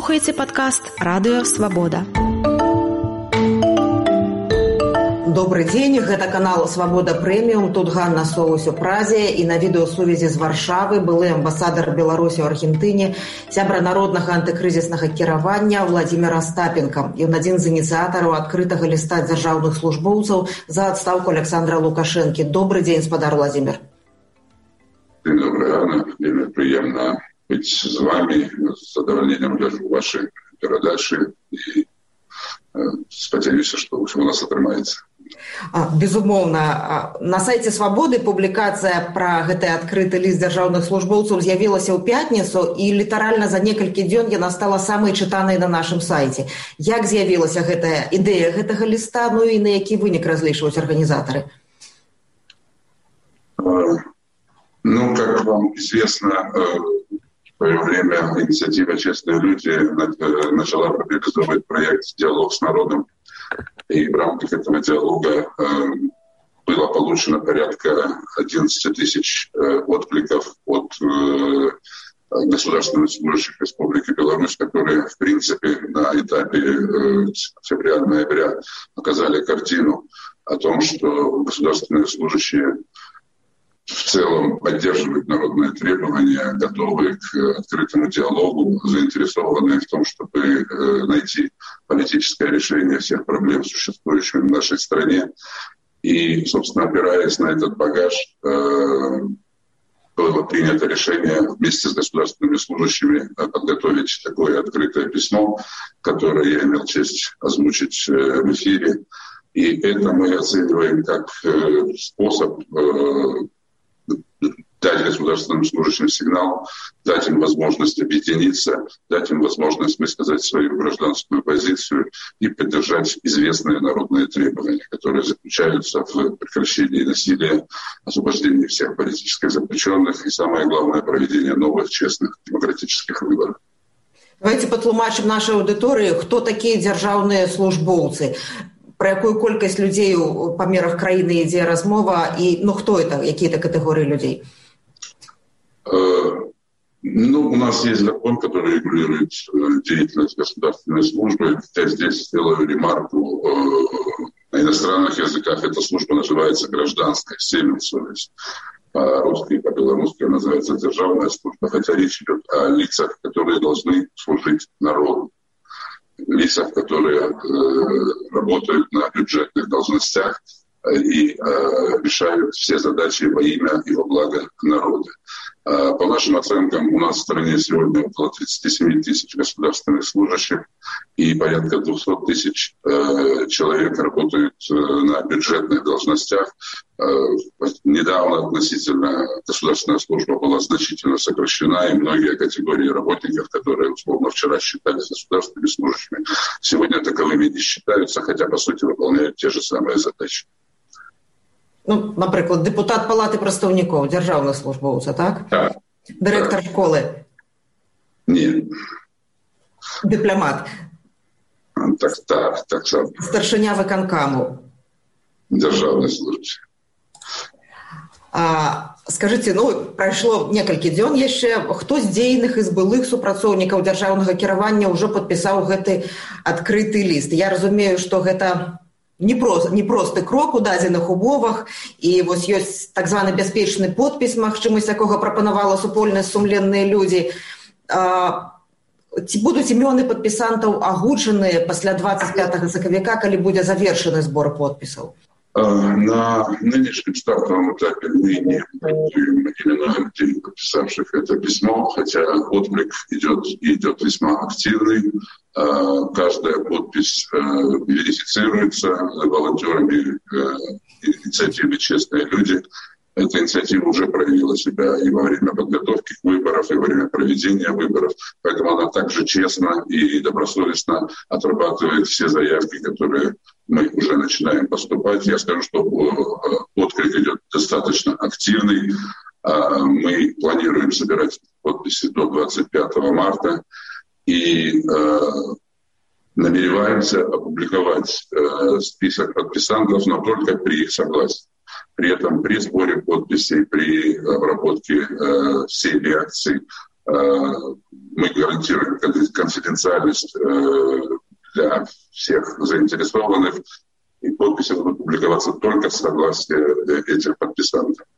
слухаеце падкаст «Радыё Свабода». Добрый день, гэта канал «Свабода Прэміум». Тут Ганна Соус у Празе і на відэасувязі з Варшавы былы амбасадар Беларусі ў Аргентыне, сябра народнага антыкрызіснага кіравання Владзімір Астапенко. Ён адзін з ініцыятараў адкрытага ліста дзяржаўных службоўцаў за адстаўку Александра Лукашэнкі. Добрый день, спадар Владзімір. День добрый, Анна. Мне приемно быть с вами. С задоволением гляжу ваши передачи и спадзяюся, что у нас атрымаецца. Безумоўна, на сайце Свабоды публікацыя пра гэты адкрыты ліст дзяржаўных службоўцаў з'явілася ў пятніцу і літаральна за некалькі дзён яна стала самай чытанай на нашым сайце. Як з'явілася гэтая ідэя гэтага ліста, ну і на які вынік разлічваюць арганізатары? Как вам известно, в свое время инициатива «Честные люди» начала реализовывать проект «Диалог с народом». И в рамках этого диалога было получено порядка 11 тысяч откликов от государственных служащих Республики Беларусь, которые, в принципе, на этапе октября-ноября показали картину о том, что государственные служащие в целом поддерживают народные требования, готовы к открытому диалогу, заинтересованы в том, чтобы найти политическое решение всех проблем, существующих в нашей стране. И, собственно, опираясь на этот багаж, было принято решение вместе с государственными служащими подготовить такое открытое письмо, которое я имел честь озвучить в эфире. И это мы оцениваем как способ дать государственным служащим сигнал, дать им возможность объединиться, дать им возможность высказать свою гражданскую позицию и поддержать известные народные требования, которые заключаются в прекращении насилия, освобождении всех политических заключенных и, самое главное, проведение новых, честных, демократических выборов. Давайте патлумачым нашай аўдыторыі, хто такія дзяржаўныя службоўцы. Про якую колькасць людзей у памерах краіны ідзе размова і хто это, якія-то катэгорыі людзей? У нас есть закон, который регулирует деятельность государственной службы. Я здесь сделаю ремарку. На иностранных языках эта служба называется гражданская, семенсовесть. По-русски и по-белорусски называется державная служба, хотя речь идет о лицах, которые должны служить народу. Лицах, которые работают на бюджетных должностях и решают все задачи во имя и во благо народа. По нашим оценкам, у нас в стране сегодня около 37 тысяч государственных служащих и порядка 200 тысяч человек работают на бюджетных должностях. Недавно относительно государственная служба была значительно сокращена, и многие категории работников, которые условно вчера считались государственными служащими, сегодня таковыми не считаются, хотя по сути выполняют те же самые задачи. Наприклад, депутат Палати представників, державна службовця, так? Так. Директор школи? Ні. Дипломат? Так само. Старшиня виконкому? Державна служба. Скажите, пройшло некалькі дзён яшчэ, хто з дзейных і з былых супрацоўнікаў дзяржаўнага кіравання ўжо падпісаў гэты адкрыты ліст? Я разумею, што гэта непросты крок у дадзеных умовах, і вось ёсць так званы бяспечны подпіс, магчымасць якога прапанавала супольныя сумленныя людзі. Ці будуць імёны падпісантаў агучаныя пасля 25 сакавіка, калі будзе завершаны збор подпісаў? На нынешнем стартовом этапе мы не публикуем имена людей, подписавших это письмо, хотя отклик идет весьма активный. Каждая подпись верифицируется волонтерами инициативы «Честные люди». Эта инициатива уже проявила себя и во время подготовки к выборам, и во время проведения выборов. Поэтому она также честно и добросовестно отрабатывает все заявки, которые мы уже начинаем поступать. Я скажу, что отклик идет достаточно активный. Мы планируем собирать подписи до 25 марта и намереваемся опубликовать список подписантов, но только при их согласии. При этом при сборе подписей, при обработке всей реакции мы гарантируем конфиденциальность для всех заинтересованных, и подписи будут публиковаться только с согласия этих подписантов.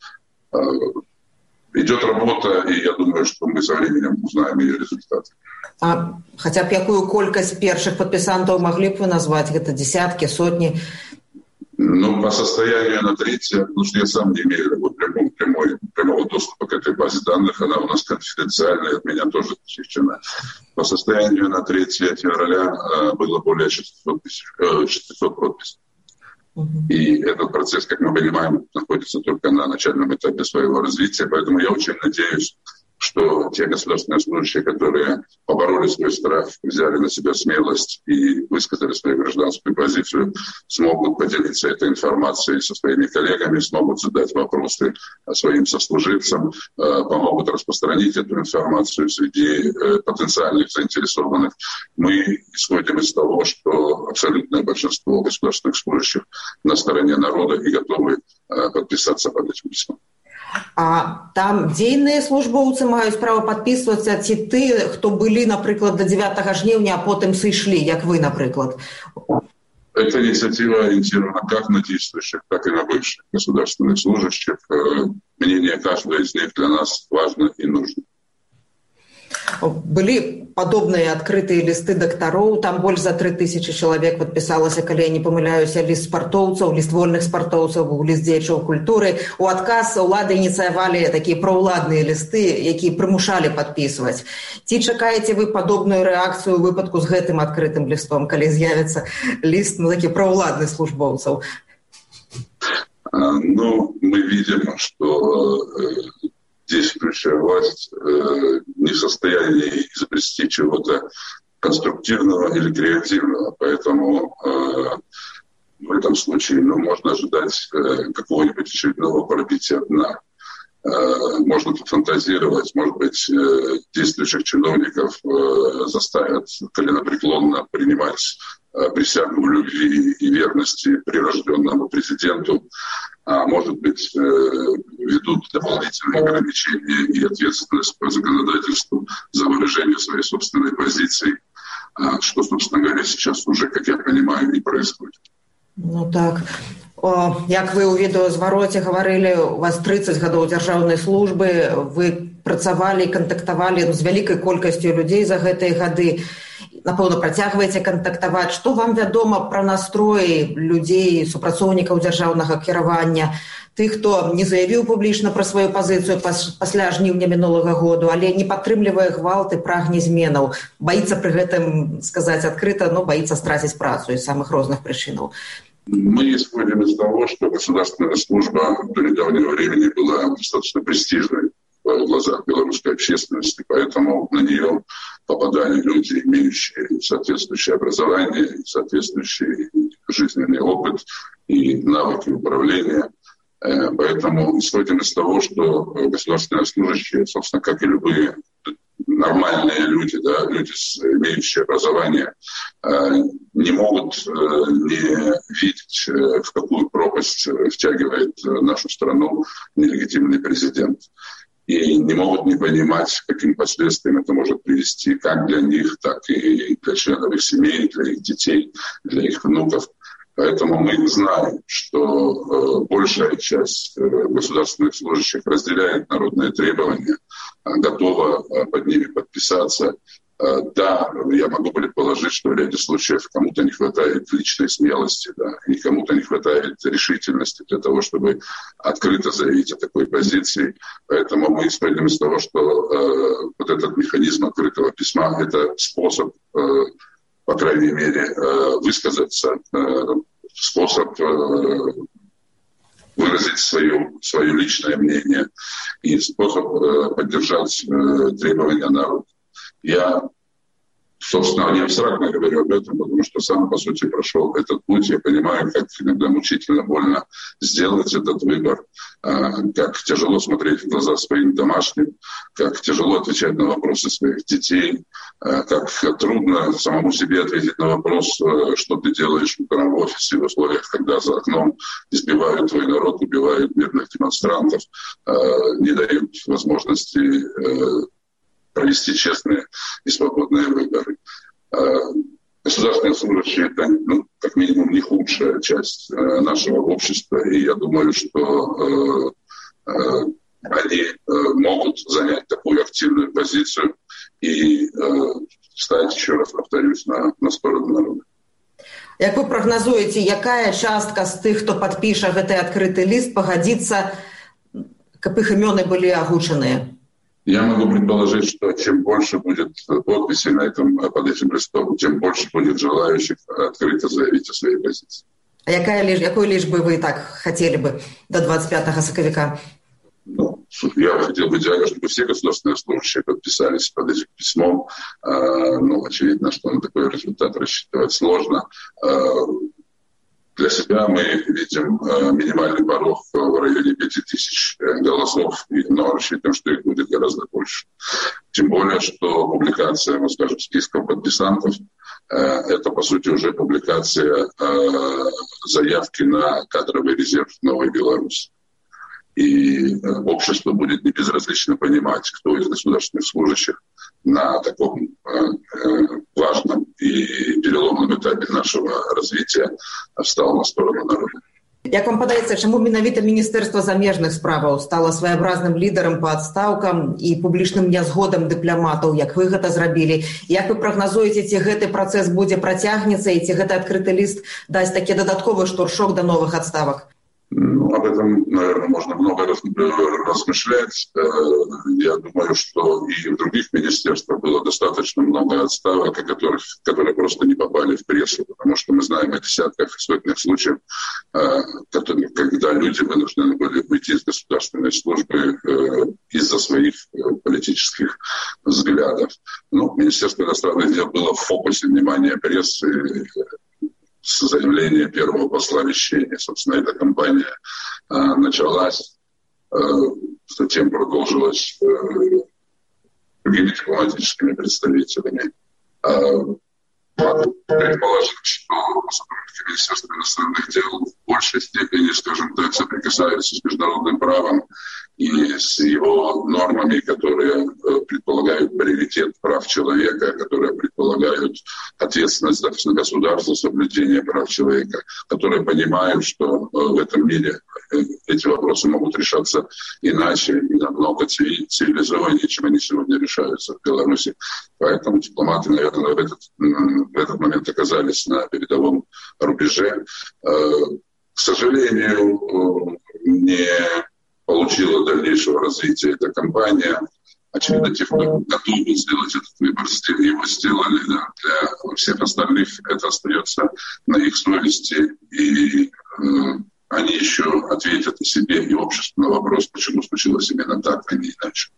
Идет работа, и я думаю, что мы со временем узнаем ее результаты. А хотя б якую колькасць першых подписантов могли бы вы назвать? Это десятки, сотни? Ну, по состоянию на 3, потому что я сам не имею прямого доступа к этой базе данных, она у нас конфиденциальная, от меня тоже защищена. По состоянию на 3 февраля было более 600 подписей. И этот процесс, как мы понимаем, находится только на начальном этапе своего развития. Поэтому я очень надеюсь, что те государственные служащие, которые побороли свой страх, взяли на себя смелость и высказали свою гражданскую позицию, смогут поделиться этой информацией со своими коллегами, смогут задать вопросы своим сослуживцам, помогут распространить эту информацию среди потенциальных заинтересованных. Мы исходим из того, что абсолютное большинство государственных служащих на стороне народа и готовы подписаться под этим письмом. А там дзейныя службоўцы маюць права падпісвацца ці ты, хто былі, напрыклад, до 9 жніўня, а потым сышлі, як вы, напрыклад? Эта инициатива ориентирована как на действующих, так и на бывших государственных служащих. Мнение каждого из них для нас важно и нужно. Былі падобныя адкрытыя лісты дактароў, там больш за 3000 чалавек падпісалася, калі я не памыляюся, ліст спартоўцаў, ліст вольных спартоўцаў, ліст дзеячоў культуры. У адказ улады ініцыявалі такія праўладныя лісты, якія прымушалі падпісваць. Ці чакаеце вы падобную рэакцыю ў выпадку з гэтым адкрытым лістом, калі з'явіцца ліст такі праўладных службоўцаў? Ну, мы видим, что действующая власть не в состоянии изобрести чего-то конструктивного или креативного. Поэтому в этом случае можно ожидать какого-нибудь очередного пробития дна. Можно фантазировать, может быть, действующих чиновников заставят коленопреклонно принимать присягу в любви и верности прирожденному президенту, а может быть, ведут дополнительные ограничения и ответственность по законодательству за выражение своей собственной позиции, что, собственно говоря, сейчас уже, как я понимаю, и происходит. Ну так. Як вы ў відэазвароце гаварылі, у вас 30 гадоў дзяржаўнай службы, вы працавалі і кантактавалі з вялікай колькасцю людзей за гэтыя гады. Напэўна, працягваеце кантактаваць. Што вам вядома пра настроі людзей, супрацоўнікаў дзяржаўнага кіравання, тых, хто не заявіў публічна пра сваю пазіцыю пасля жніўня мінулага году, але не падтрымлівае гвалт і прагне зменаў, баіцца пры гэтым сказаць адкрыта, но баіцца страціць працу з самых розных прычынаў? Мы исходим из того, что государственная служба до недавнего времени была достаточно престижной в глазах белорусской общественности, поэтому на нее попадали люди, имеющие соответствующее образование, соответствующий жизненный опыт и навыки управления. Поэтому исходим из того, что государственные служащие, собственно, как и любые нормальные люди, да, люди, имеющие образование, не могут не видеть, в какую пропасть втягивает нашу страну нелегитимный президент. И не могут не понимать, каким последствиям это может привести как для них, так и для членов их семей, для их детей, для их внуков. Поэтому мы знаем, что большая часть государственных служащих разделяет народные требования, готова под ними подписаться. Да, я могу предположить, что в ряде случаев кому-то не хватает личной смелости, да, и кому-то не хватает решительности для того, чтобы открыто заявить о такой позиции. Поэтому мы исходим из того, что вот этот механизм открытого письма — это способ, по крайней мере, высказаться, способ выразить свое личное мнение и способ поддержать требования народа. Я, собственно, не абстрактно говорю об этом, потому что сам, по сути, прошел этот путь. Я понимаю, как иногда мучительно больно сделать этот выбор, как тяжело смотреть в глаза своим домашним, как тяжело отвечать на вопросы своих детей, как трудно самому себе ответить на вопрос, что ты делаешь утром в офисе в условиях, когда за окном избивают твой народ, убивают мирных демонстрантов, не дают возможности провести честные и свободные выборы. Государственные служащие – это, как минимум, не худшая часть нашего общества, и я думаю, что они могут занять такую активную позицию и стать, еще раз повторюсь, на сторону народа. Як вы прагназуеце, якая частка з тых, хто падпіша гэты адкрыты ліст, пагадзіцца, каб іх імёны былі агучаныя? Я могу предположить, что чем больше будет подписей под этим листом, тем больше будет желающих открыто заявить о своей позиции. А якой лічбы вы так хотели бы до 25 сакавіка? Я хотел бы идеально, чтобы все государственные служащие подписались под этим письмом. Очевидно, что на такой результат рассчитывать сложно. Для себя мы видим минимальный порог в районе 5000 голосов, но рассчитываем, что их будет гораздо больше. Тем более, что публикация, мы скажем, списков подписантов – это, по сути, уже публикация заявки на кадровый резерв Новой Беларуси. И общество будет не безразлично понимать, кто из государственных служащих на таком важном и переломном этапе нашего развития встал на сторону народа. Як вам падаецца, чаму менавіта Міністэрства замежных справаў стала своеобразным лідарам па адстаўкам і публічным нязгодам дыпламатаў, як вы гэта зрабілі? Як вы прагназуеце, ці гэты працэс будзе працягнецца і ці гэты адкрыты ліст дасць такі дадатковы штуршок да новых адставак? Об этом, наверное, можно много размышлять. Я думаю, что и в других министерствах было достаточно много отставок, которые просто не попали в прессу, потому что мы знаем о десятках и сотнях случаев, когда люди вынуждены были уйти из государственной службы из-за своих политических взглядов. Министерство иностранных дел было в фокусе внимания прессы с заявления первого посла вещания. Собственно, эта кампания началась, затем продолжилась другими дипломатическими представителями. Предположим, что сотрудники Министерства иностранных дел в большей степени, скажем так, соприкасаются с международным правом и с его нормами, которые предполагают приоритет прав человека, которые предполагают ответственность за государство, соблюдение прав человека, которые понимают, что в этом мире эти вопросы могут решаться иначе и намного цивилизованнее, чем они сегодня решаются в Беларуси. Поэтому дипломаты, наверное, в этот момент оказались на передовом рубеже. К сожалению, не получила дальнейшего развития эта кампания. Очевидно, те, кто готовы сделать этот выбор, его сделали. Для всех остальных это остается на их совести. И они еще ответят и себе, и обществу на вопрос, почему случилось именно так, а не иначе.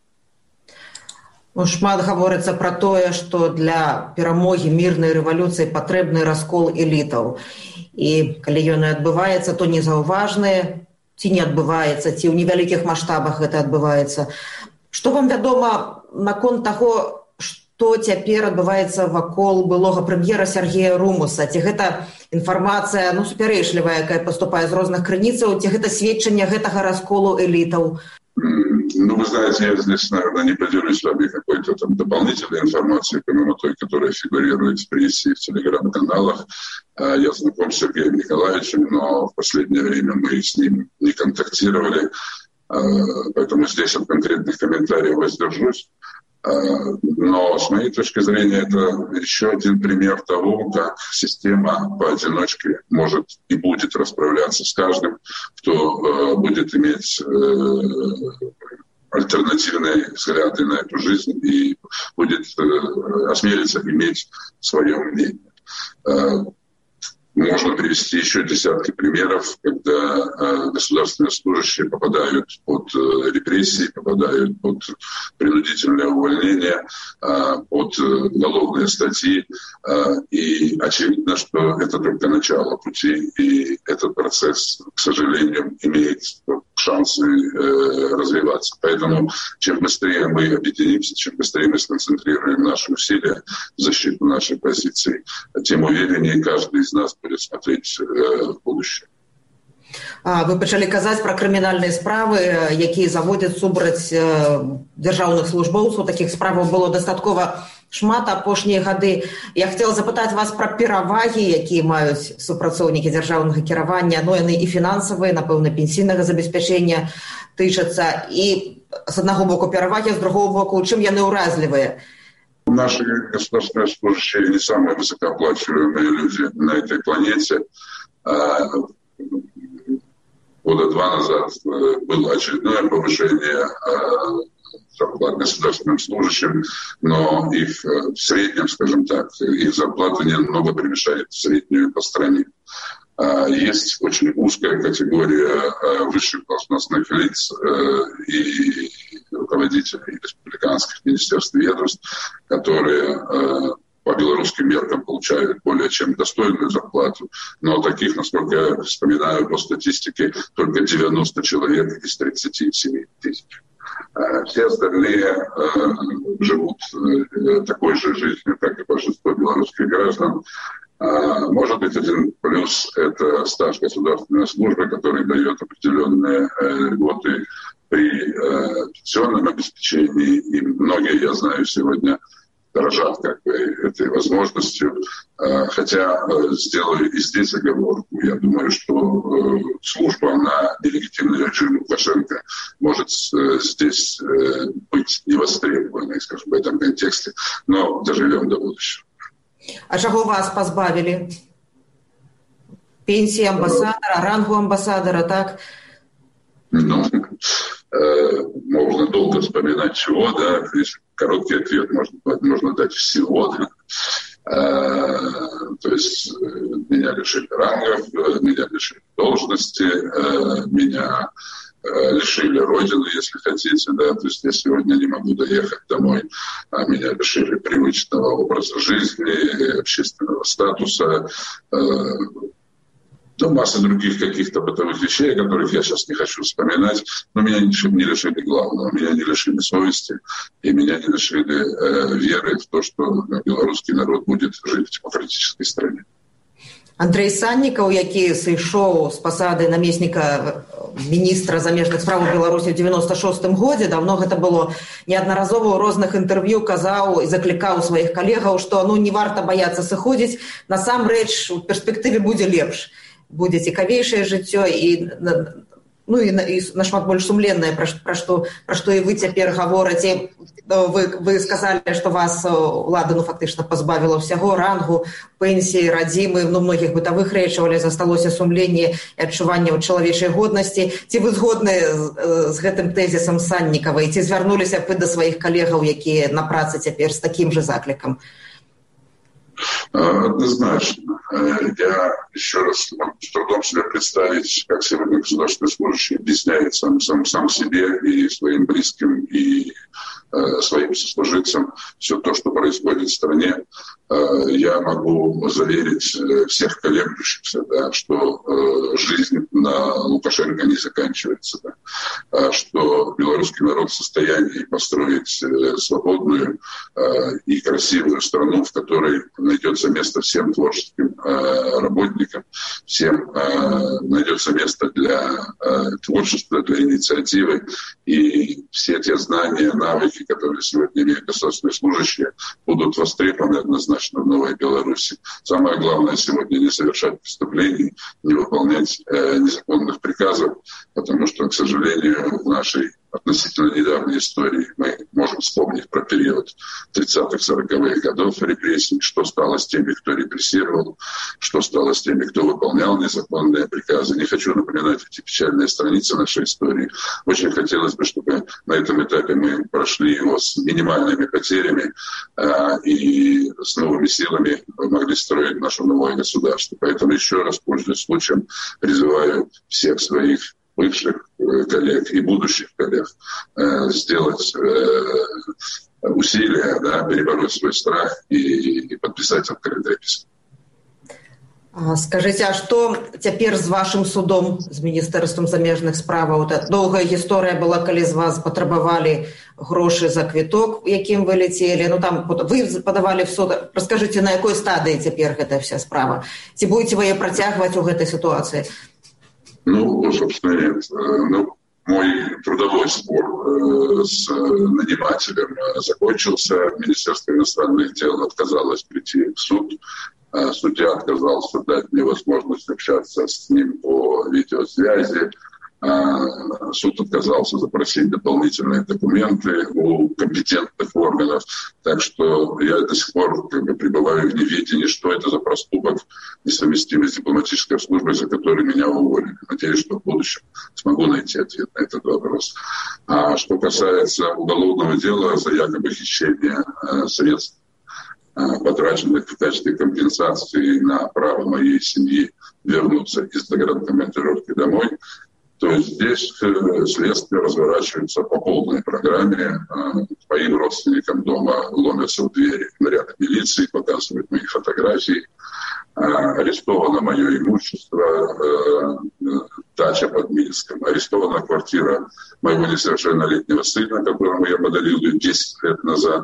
Шмат гаворыцца пра тое, што для перамогі мірнай рэвалюцыі патрэбны раскол элітаў. І калі ён і адбываецца, то незаўважны, ці не адбываецца, ці ў невялікіх маштабах гэта адбываецца. Што вам вядома наконт таго, што цяпер адбываецца вакол былога прэм'ера Сергея Румуса? Ці гэта інфармацыя супярэчлівая, якая паступае з розных крыніцаў, ці гэта сведчанне гэтага расколу элітаў? Вы знаете, я здесь, наверное, не поделюсь с вами какой-то там дополнительной информацией, помимо той, которая фигурирует в прессе и в телеграм-каналах. Я знаком с Сергеем Николаевичем, но в последнее время мы с ним не контактировали, поэтому здесь от конкретных комментариев воздержусь. Но с моей точки зрения это еще один пример того, как система поодиночке может и будет расправляться с каждым, кто будет иметь альтернативные взгляды на эту жизнь и будет осмелиться иметь свое мнение. Можно привести еще десятки примеров, когда государственные служащие попадают под репрессии, попадают под принудительное увольнение, под уголовные статьи. И очевидно, что это только начало пути, и этот процесс, к сожалению, имеет шансы развиваться. Поэтому чем быстрее мы объединимся, чем быстрее мы сконцентрируем наши усилия в защиту нашей позиции, тем увереннее каждый из нас будет смотреть в будущее. Вы пачалі казаць пра крымінальныя справы, якія заводзяць супраць дзяржаўных службоўцаў. Такіх справаў было дастаткова шмат апошнія гады. Я хацела запытаць вас пра перавагі, якія маюць супрацоўнікі дзяржаўнага кіравання. Яны і фінансавыя, напэўна, пенсійнага забеспячэння тычацца. І з аднаго боку перавагі, з другого боку, чым яны ўразлівыя? Наши государственные служащие не самые высокооплачиваемые люди на этой планете. Года 2 назад было очередное повышение зарплат государственным служащим, но их в среднем, скажем так, их зарплата не намного превышает среднюю по стране. Есть очень узкая категория высших должностных лиц и руководителей республиканских министерств и ведомств, которые по белорусским меркам получают более чем достойную зарплату. Но таких, насколько я вспоминаю по статистике, только 90 человек из 37 тысяч. Все остальные живут такой же жизнью, как и большинство белорусских граждан. Может быть, один плюс – это стаж государственной службы, который дает определенные льготы при пенсионном обеспечении. И многие, я знаю, сегодня дорожат этой возможностью. Хотя сделаю и здесь оговорку. Я думаю, что служба на нелегитимный режим Лукашенко может здесь быть невостребованной, скажем, в этом контексте. Но доживем до будущего. А чаго вас пазбавілі? Пенсии амбассадора, рангу амбассадора, так? Можно долго вспоминать чего, да. Короткий ответ можно дать всего, да. То есть меня лишили рангов, меня лишили должности, меня лишили родины, если хотите, да, то есть я сегодня не могу доехать домой, а меня лишили привычного образа жизни, общественного статуса, масса других каких-то бытовых вещей, о которых я сейчас не хочу вспоминать, но меня не лишили главного, меня не лишили совести, и меня не лишили веры в то, что белорусский народ будет жить в демократической стране. Андрей Саннікаў, які сышоў з пасады намесніка міністра замежных справ Беларусі ў 96-м годзе, давно гэта было, неаднаразова ў розных інтэрв'ю казаў і заклікаў сваіх калегаў, што не варта баяцца сыходзіць, насамрэч у перспектыве будзе лепш, будзе цікавейшае жыццё і нашмат больш сумленнае, пра што і вы цяпер гаворыце. Вы сказалі, што вас ўлада фактычна пазбавіла ўсяго, рангу, пенсіі, радзімы, многіх бытавых рэчаў, але засталося сумленне і адчуванне чалавечай годнасці. Ці вы згодныя з гэтым тэзісам Саннікавай? Ці звярнуліся б вы да сваіх калегаў, якія на працы цяпер з такім жа заклікам? Однозначно. Я еще раз могу с трудом себе представить, как сегодня государственный служащий объясняет сам себе и своим близким, и своим сослуживцам все то, что происходит в стране. Я могу заверить всех колеблющихся, да, что жизнь на Лукашенко не заканчивается, да, что белорусский народ в состоянии построить свободную и красивую страну, в которой найдется место всем творческим работникам, всем найдется место для творчества, для инициативы, и все те знания, навыки, которые сегодня имеют государственные служащие, будут востребованы однозначно в Новой Беларуси. Самое главное сегодня не совершать преступлений, не выполнять незаконных приказов, потому что, к сожалению, в нашей относительно недавней истории мы можем вспомнить про период 30-х, 40-х годов репрессий, что стало с теми, кто репрессировал, что стало с теми, кто выполнял незаконные приказы. Не хочу напоминать эти печальные страницы нашей истории. Очень хотелось бы, чтобы на этом этапе мы прошли его с минимальными потерями и с новыми силами могли строить наше новое государство. Поэтому еще раз, пользуясь случаем, призываю всех своих бывших коллег и будущих коллег сделать усилия, да, перебороть свой страх и подписать открытое письмо. Скажите, а што цяпер з вашым судом, з Міністэрствам замежных справаў? Доўгая гісторыя была, калі з вас патрабавалі грошы за квіток, якім вы ляцелі. Там вы падавалі в суд. Раскажыце, на якой стадыі цяпер гэтая вся справа? Ці будзеце вы яе працягваць у гэтай сітуацыі? Ничего, собственно, нет. Мой трудовой спор с нанимателем закончился. Министерство иностранных дел отказалось прийти в суд. Судья отказался дать мне возможность общаться с ним по видеосвязи. Суд отказался запросить дополнительные документы у компетентных органов. Так что я до сих пор пребываю в неведении, что это за проступок, несовместимый с дипломатической службой, за который меня уволили. Надеюсь, что в будущем смогу найти ответ на этот вопрос. А что касается уголовного дела за якобы хищение средств, потраченных в качестве компенсации на право моей семьи вернуться из загранкомандировки домой, то есть здесь следствие разворачивается по полной программе. Моим родственникам дома ломятся в двери наряды милиции, показывают мои фотографии. Арестовано мое имущество, дача под Минском. Арестована квартира моего несовершеннолетнего сына, которому я подарил ее 10 лет назад.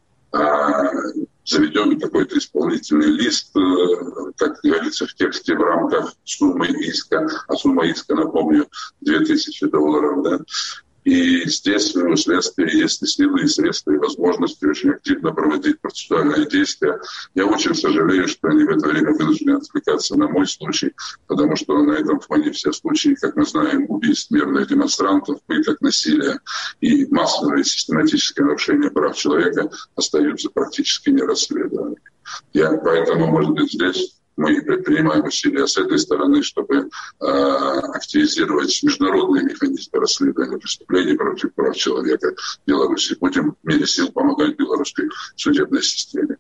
Заведен какой-то исполнительный лист, как говорится в тексте, в рамках суммы иска. А сумма иска, напомню, $2000. Да? И здесь у следствия есть и силы, и средства, и возможности очень активно проводить процессуальные действия. Я очень сожалею, что они в это время вынуждены отвлекаться на мой случай, потому что на этом фоне все случаи, как мы знаем, убийств мирных демонстрантов, пыток, насилия и массовые систематические нарушения прав человека остаются практически нерасследованными. Поэтому, может быть, здесь мы предпринимаем усилия с этой стороны, чтобы активизировать международные механизмы расследования преступлений против прав человека в Беларуси. Будем в мере сил помогать белорусской судебной системе.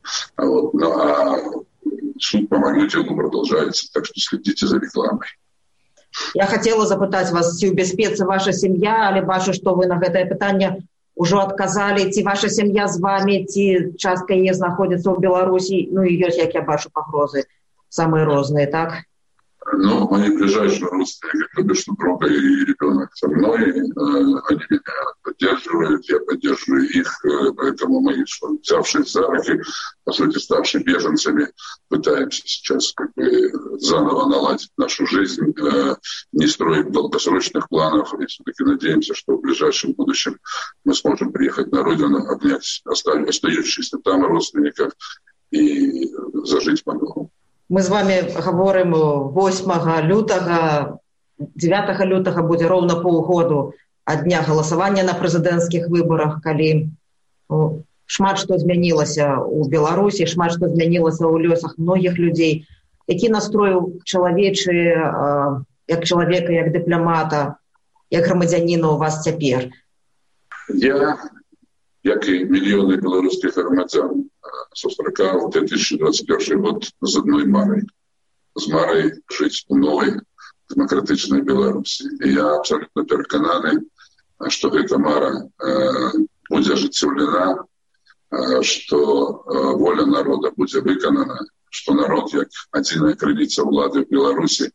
Суд по моему делу продолжается, так что следите за рекламой. Я хотела запытаць вас, ці ў бяспецы ваша сям'я, але бачу, што вы на гэтае пытанне ўжо адказалі, ці ваша сям'я з вамі, ці частка яе знаходзіцца ў Беларусі, ну і ёсць, як я бачу, пагрозы самые розные, так? Ну, мои ближайшие родственники, конечно, друга и ребенок со мной, они меня поддерживают, я поддерживаю их, поэтому мы, взявшись за руки, по сути, ставшие беженцами, пытаемся сейчас заново наладить нашу жизнь, не строить долгосрочных планов, и все-таки надеемся, что в ближайшем будущем мы сможем приехать на родину, обнять остающихся там родственников и зажить по-новому. Мы з вами говорим 8 лютага, 9 лютага будзе роўна паўгоду ад дня галасавання на прэзідэнцкіх выбарах, калі шмат што змянілася ў Беларусі, шмат што змянілася ў лёсах многіх людзей. Які настрой чалавечы, як чалавека, як дыпламата, як грамадзяніна у вас цяпер? Я, як і мільёны беларускіх грамадзян, сустракаў 2021 год з адной марай. З марай жыць у новай дэмакратычнай Беларусі. І я абсолютно перакананы, што гэта мара будзе ажыццёўлена, што воля народа будзе выканана, што народ, як адзіная крыніца ўлады ў Беларусі,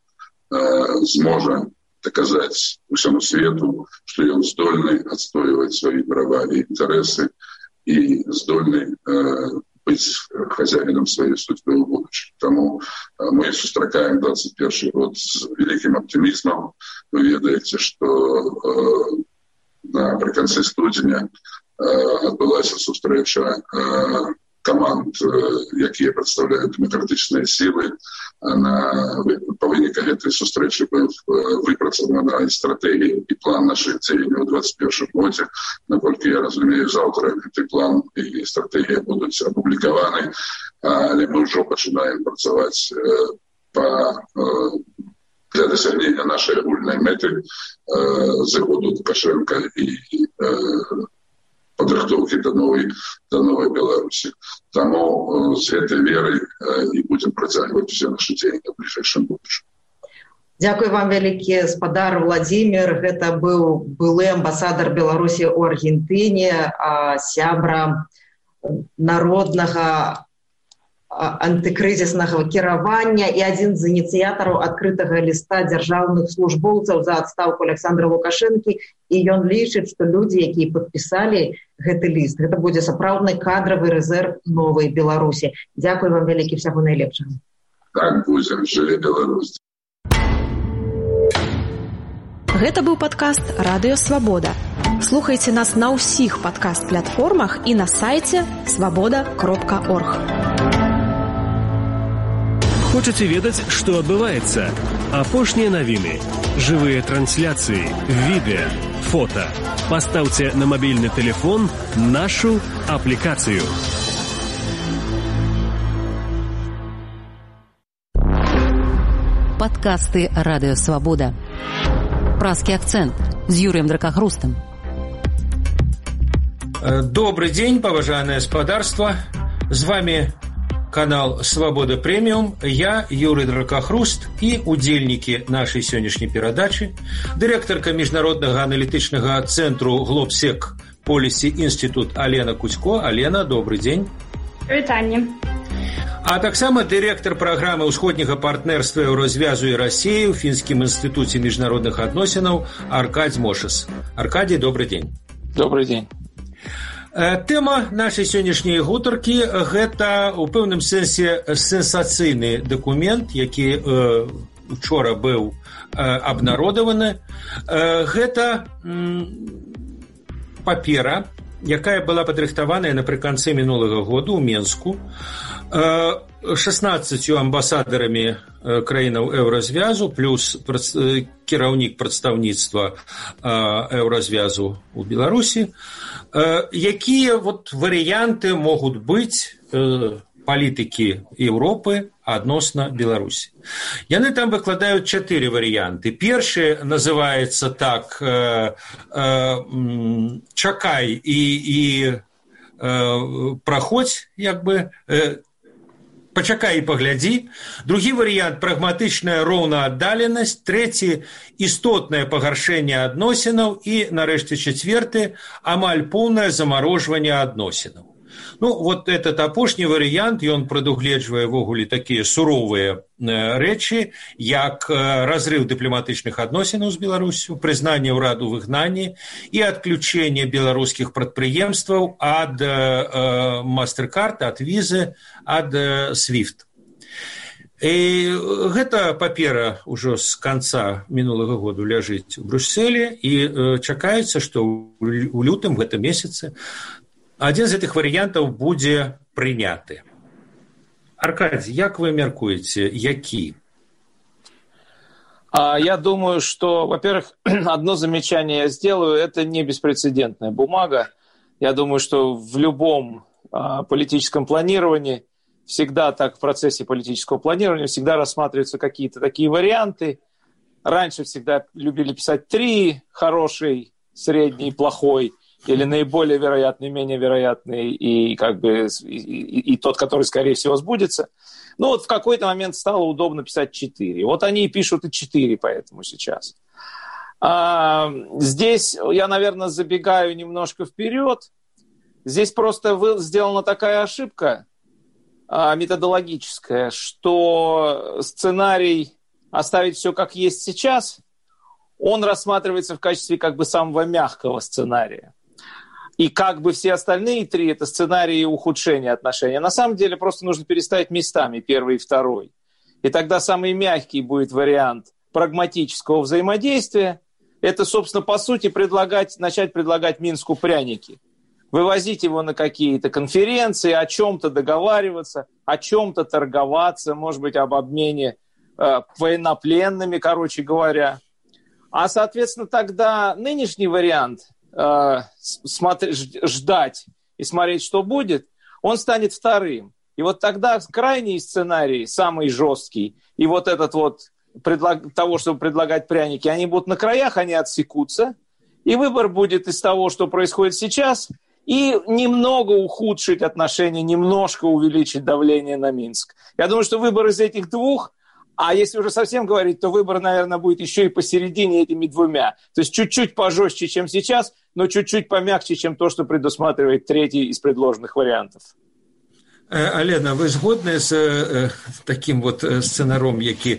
зможа доказаць усяму свету, што ён здольны адстойваць свае права і інтарэсы и здольны быть хозяином своей судьбы в будущем. Тому мы сустракаем 21 год с великим оптимизмом. Вы ведаете, что наприканцы студеня адбылася сустрэча команд, якія прадстаўляюць дэмакратычныя сілы. Па выніках гэтай сустрэчы быў выпрацавана стратэгія і план нашых дзеянняў у 2021 годзе. Наколькі я разумею, заўтра гэты план і стратэгія будуць апублікаваны, але мы ўжо пачынаем працаваць для дасягнення нашай агульнай мэты зыходу Лукашенка і падрыхтоўкі да новой Беларусі. Таму з гэтай верай і будзем працягваць усе нашы дзеянні ў бліжэйшым будучым. Дзякуй вам вялікі, спадар Владзімір. Гэта быў былы амбасадар Беларусі ў Аргентыне, сябра народнага антыкрызіснага кіравання і адзін з ініцыятараў адкрытага ліста дзяржаўных службоўцаў за адстаўку Александра Лукашэнкі. І ён лічыць, што людзі, якія падпісалі гэты ліст, гэта будзе сапраўдны кадравы рэзерв новай Беларусі. Дзякуй вам вялікі, всяго найлепшага. Так будзе, жыве Беларусь. Гэта быў падкаст «Радыё Свабода». Слухайце нас на ўсіх падкаст-платформах і на сайце свабода.орг. Хочаце ведаць, што адбываецца? Апошнія навіны, жывыя трансляцыі, відэа, фота. Пастаўце на мабільны тэлефон нашу аплікацыю. Падкасты «Радыё Свабода». Празкі акцэнт з Юрыем Дракахрустам. Добрый день, паважанае спадарства. З вами канал «Свабода Прэміум». Я, Юрый Дракахруст, і удзельнікі нашай сённяшняй перадачы, дырэктарка міжнароднага аналітычнага цэнтру «Глобсек Полісі Інстытут» Алена Кузько. Алена, добрый день. Вітанне. А таксама дырэктар праграмы ўсходняга партнерства Еўразвязу і Расіі ў Фінскім інстытуце міжнародных адносінаў Аркадзь Мошас. Аркадзій, добрый день. Добрый день. Тэма нашай сённяшняй гутаркі – гэта ў пэўным сэнсе сенсацыйны дакумент, які учора быў абнародаваны. Гэта папера, якая была падрыхтаваная напрыканцы мінулага году ў Менску 16 амбасадарамі краінаў Еўразвязу плюс кіраўнік прадстаўніцтва Еўразвязу ў Беларусі. Якія варыянты могуць быць палітыкі Еўропы адносна Беларусі? Яны там выкладаюць 4 варыянты. Першы называецца так «Чакай і праходзь», як бы «Пачакай і паглядзі». Другі варыянт – прагматычная роўнааддаленасць. Трэці – істотнае пагаршэнне адносінаў. І, нарэшце, чацвёрты – амаль поўнае замарожванне адносінаў. Ну, вот этот апошні варыянт, ён прадугледжвае ввогуле такія суровыя рэчы, як разрыв дыпламатычных адносінаў з Беларусю, прызнанне ўраду выгнання і адключэнне беларускіх прадпрыемстваў ад MasterCard, ад Visa, ад SWIFT. І гэта папера ўжо з канца мінулага году ляжыць у Брюсселі, і чакаецца, што ў лютым гэтым месяцы адзін з гэтых варыянтаў будзе прыняты. Аркадий, як вы мяркуеце, які? Я думаю, что, во-первых, одно замечание я сделаю, это не беспрецедентная бумага. Я думаю, что в любом политическом планировании, всегда так в процессе политического планирования, всегда рассматриваются какие-то такие варианты. Раньше всегда любили писать 3: хороший, средний, плохой, или наиболее вероятный, менее вероятный, и и тот, который, скорее всего, сбудется. Ну вот в какой-то момент стало удобно писать 4. Вот они и пишут и 4 поэтому сейчас. Здесь я, наверное, забегаю немножко вперед. Здесь просто сделана такая ошибка методологическая, что сценарий оставить все как есть сейчас, он рассматривается в качестве самого мягкого сценария. И все остальные 3 – это сценарии ухудшения отношений. На самом деле просто нужно переставить местами 1 и 2. И тогда самый мягкий будет вариант прагматического взаимодействия. Это, собственно, по сути, начать предлагать Минску пряники. Вывозить его на какие-то конференции, о чем-то договариваться, о чем-то торговаться, может быть, об обмене военнопленными, короче говоря. А, соответственно, тогда нынешний вариант – ждать и смотреть, что будет, он станет 2. И вот тогда крайний сценарий, самый жесткий, и вот этот того, чтобы предлагать пряники, они будут на краях, они отсекутся, и выбор будет из того, что происходит сейчас, и немного ухудшить отношения, немножко увеличить давление на Минск. Я думаю, что выбор из этих 2. А если уже совсем говорить, то выбор, наверное, будет еще и посередине этими 2. То есть чуть-чуть пожестче, чем сейчас, но чуть-чуть помягче, чем то, что предусматривает 3 из предложенных вариантов. Алена, вы згодны з таким сцэнаром, які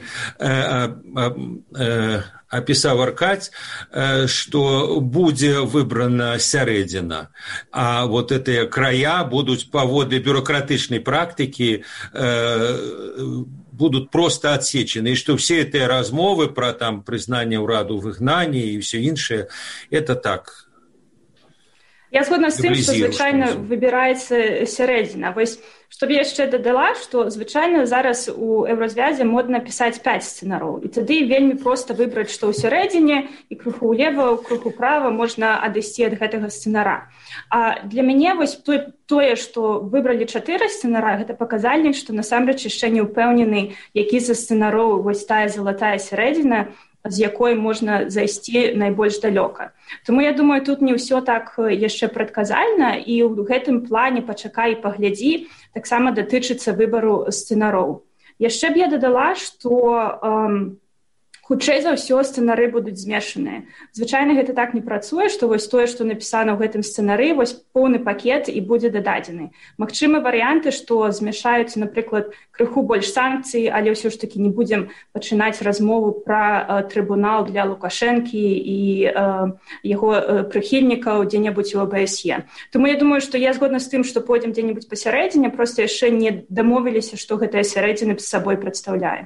апісаў Аркадзь, што будзе выбрана сярэдзіна, а гэтыя края будуць паводле бюрократычнай практыкі будут просто отсечены, и что все эти размовы про там признание ўраду в выгнании и все иншее, это так. Я згодна з тым, што звычайна выбіраецца сярэдзіна. Вось, што б я яшчэ дадала, што звычайна зараз у еўразвязе модна пісаць 5 сцэнароў. І тады вельмі проста выбраць, што ў сярэдзіне, і крыху ўлева, крыху ўправа можна адысці ад гэтага сцэнара. А для мяне вось тое, што выбралі 4 сцэнара, гэта паказальнік, што насамрэч яшчэ не ўпэўнены, які са сцэнароў вось тая залатая сярэдзіна, з якой можна зайсці найбольш далёка. Тому я думаю, тут не ўсё так яшчэ прадказальна, і ў гэтым плане пачакай і паглядзі таксама датычыцца выбару сцэнароў. Яшчэ б я дадала, што хутчэй за ўсё сцэнары будуць змешаныя. Звычайна гэта так не працуе, што вось тое, што напісана ў гэтым сцэнары, вось поўны пакет і будзе дададзены. Магчымы варыянты, што змяшаюцца, напрыклад, крыху больш санкцый, але ўсё ж такі не будзем пачынаць размову пра трыбунал для Лукашэнкі і яго прыхільнікаў дзе-небудзь у ОБСЕ. Тому я думаю, што я згодна з тым, што пойдзем дзе-небудзь пасярэдзіне, проста яшчэ не дамовіліся, што гэтая сярэдзіна з сабой прадстаўляе.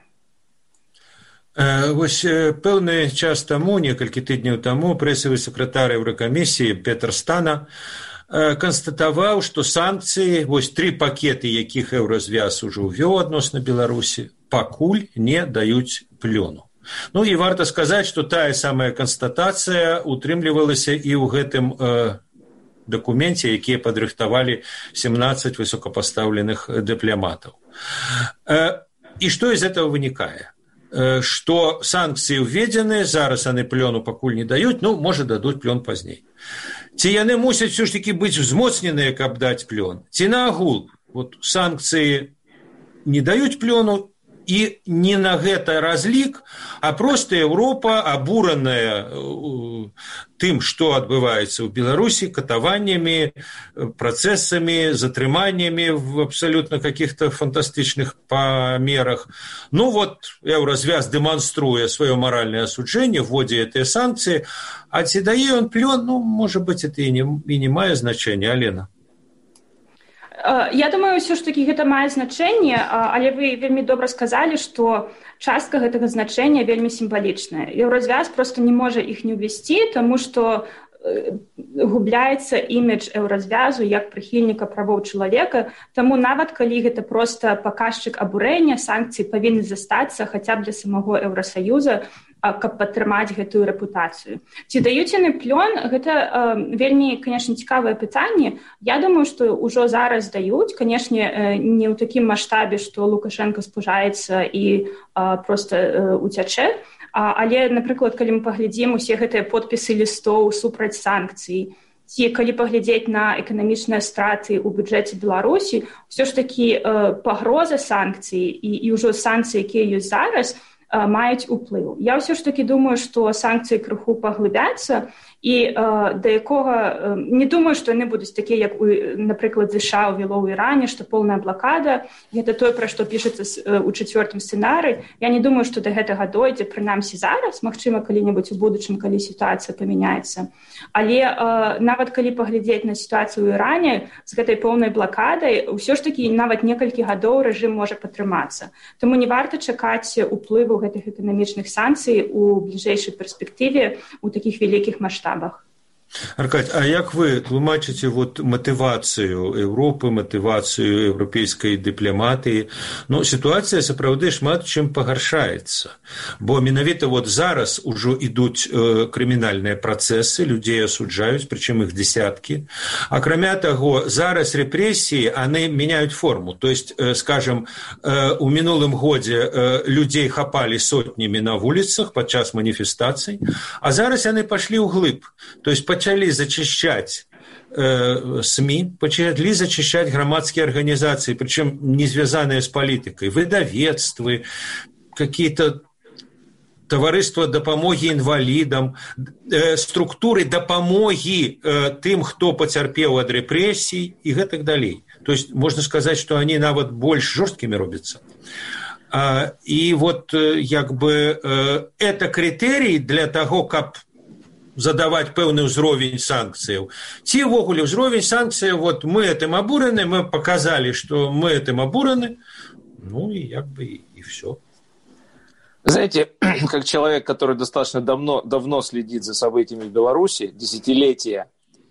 Вось пэўны час таму, некалькі тыдняў таму, прэсавы сакратар Еўракамісіі Петр Стана канстатаваў, што санкцыі, вось 3 пакеты, якіх еўразвяз ужо ўвёў адносна Беларусі, пакуль не даюць плёну. Ну і варта сказаць, што тая самая канстатацыя утрымлівалася і ў гэтым дакуменце, якія падрыхтавалі 17 высокапастаўленых дыпламатаў. І што из этого вынікае? Что санкции введены, зараз яны плёну пакуль не даюць, ну, можа, дадуць плён пазней. Ці яны мусяць все ж таки быць узмоцненыя, каб даць плён? Ці наогул вот санкцыі не даюць плёну, і не на гэта разлік, а проста Еўропа, абураная тым, што адбываецца ў Беларусі, катаваннямі, працэсамі, затрыманнямі в абсолютно каких-то фантастычных памерах. Ну вот, еўразвяз дэманструе сваё маральнае асуджэнне, вводзе гэтыя санкцыі, а ці дае ён плён, ну, можа быць, это і не мае значэння, Алена. Я думаю, ўсё ж такі гэта мае значэнне, але вы вельмі добра сказалі, што частка гэтага значэння вельмі сімвалічная. Еўразвяз проста не можа іх не ўвесці, таму што губляецца імідж еўразвязу як прыхільніка правоў чалавека, таму нават калі гэта проста паказчык абурэння, санкцыі павінны застацца хаця б для самого Еўрасаюза, каб падтрымаць гэтую рэпутацыю. Ці даюць яны плён, гэта вельмі, канешне, цікавае пытанне. Я думаю, што ўжо зараз даюць, канешне, не ў такім маштабе, што Лукашенко спужаецца і проста уцячэ, але, напрыклад, калі мы паглядзім усе гэтыя подпісы лістоў супраць санкцый, ці калі паглядзець на эканамічныя страты ў бюджэце Беларусі, ўсё ж такі пагроза санкцый і ўжо санкцыі, якія ёсць зараз, маюць уплыў. Я ўсё ж такі думаю, што санкцыі крыху паглыбяцца, і да якога не думаю, што яны будуць такія, як, напрыклад, США ўвяло ў Іране, што поўная блакада, гэта тое, пра што пішацца ў 4-м сцэнары. Я не думаю, што да гэтага дойдзе, прынамсі зараз, магчыма, калі-небудзь у будучым, калі сітуацыя памяняецца. Але нават калі паглядзець на сітуацыю ў Іране з гэтай поўнай блакадай, ўсё ж такі нават некалькі гадоў рэжым можа падтрымацца. Таму не варта чакаць уплыву гэтых эканамічных санкцый у бліжэйшай перспектыве ў такіх вялікіх маштабах. Аркадь, а як вы тлумачыце вот матывацыю Еўропы, матывацыю еўрапейскай дыпламатыі? Ну, сітуацыя сапраўды шмат чым пагаршаецца, бо менавіта вот зараз ужо ідуць крымінальныя працэсы, людзей асуджаюць, прычым іх десяткі. Акрамя таго, зараз рэпрэсіі, яны мяняюць форму. То есть, скажем, у мінулым годзе людзей хапалі сотнямі на вуліцах падчас маніфестацый, а зараз яны пашлі ўглыб. То есть, пачалі зачищать СМИ, пачалі зачищать грамадскія арганізацыі, причем не звязаныя з палітыкай, выдавецтвы, какие-то таварыства дапамогі інвалідам, структуры дапамогі тым, хто пацярпеў ад рэпрэсій і гэтак далей. То есть можна сказаць, што они нават больш жорсткімі робяцца. І вот як бы это критерий для того, каб задаваць пэўны ўзровень санкцыяў. Ці ўвогуле ўзровень санкцыяў, вот мы этим абураны, мы показалі, што мы этим абураны, ну і як бы и все. Знаете, как человек, который достаточно давно следит за событиями в Беларуси, десятилетия,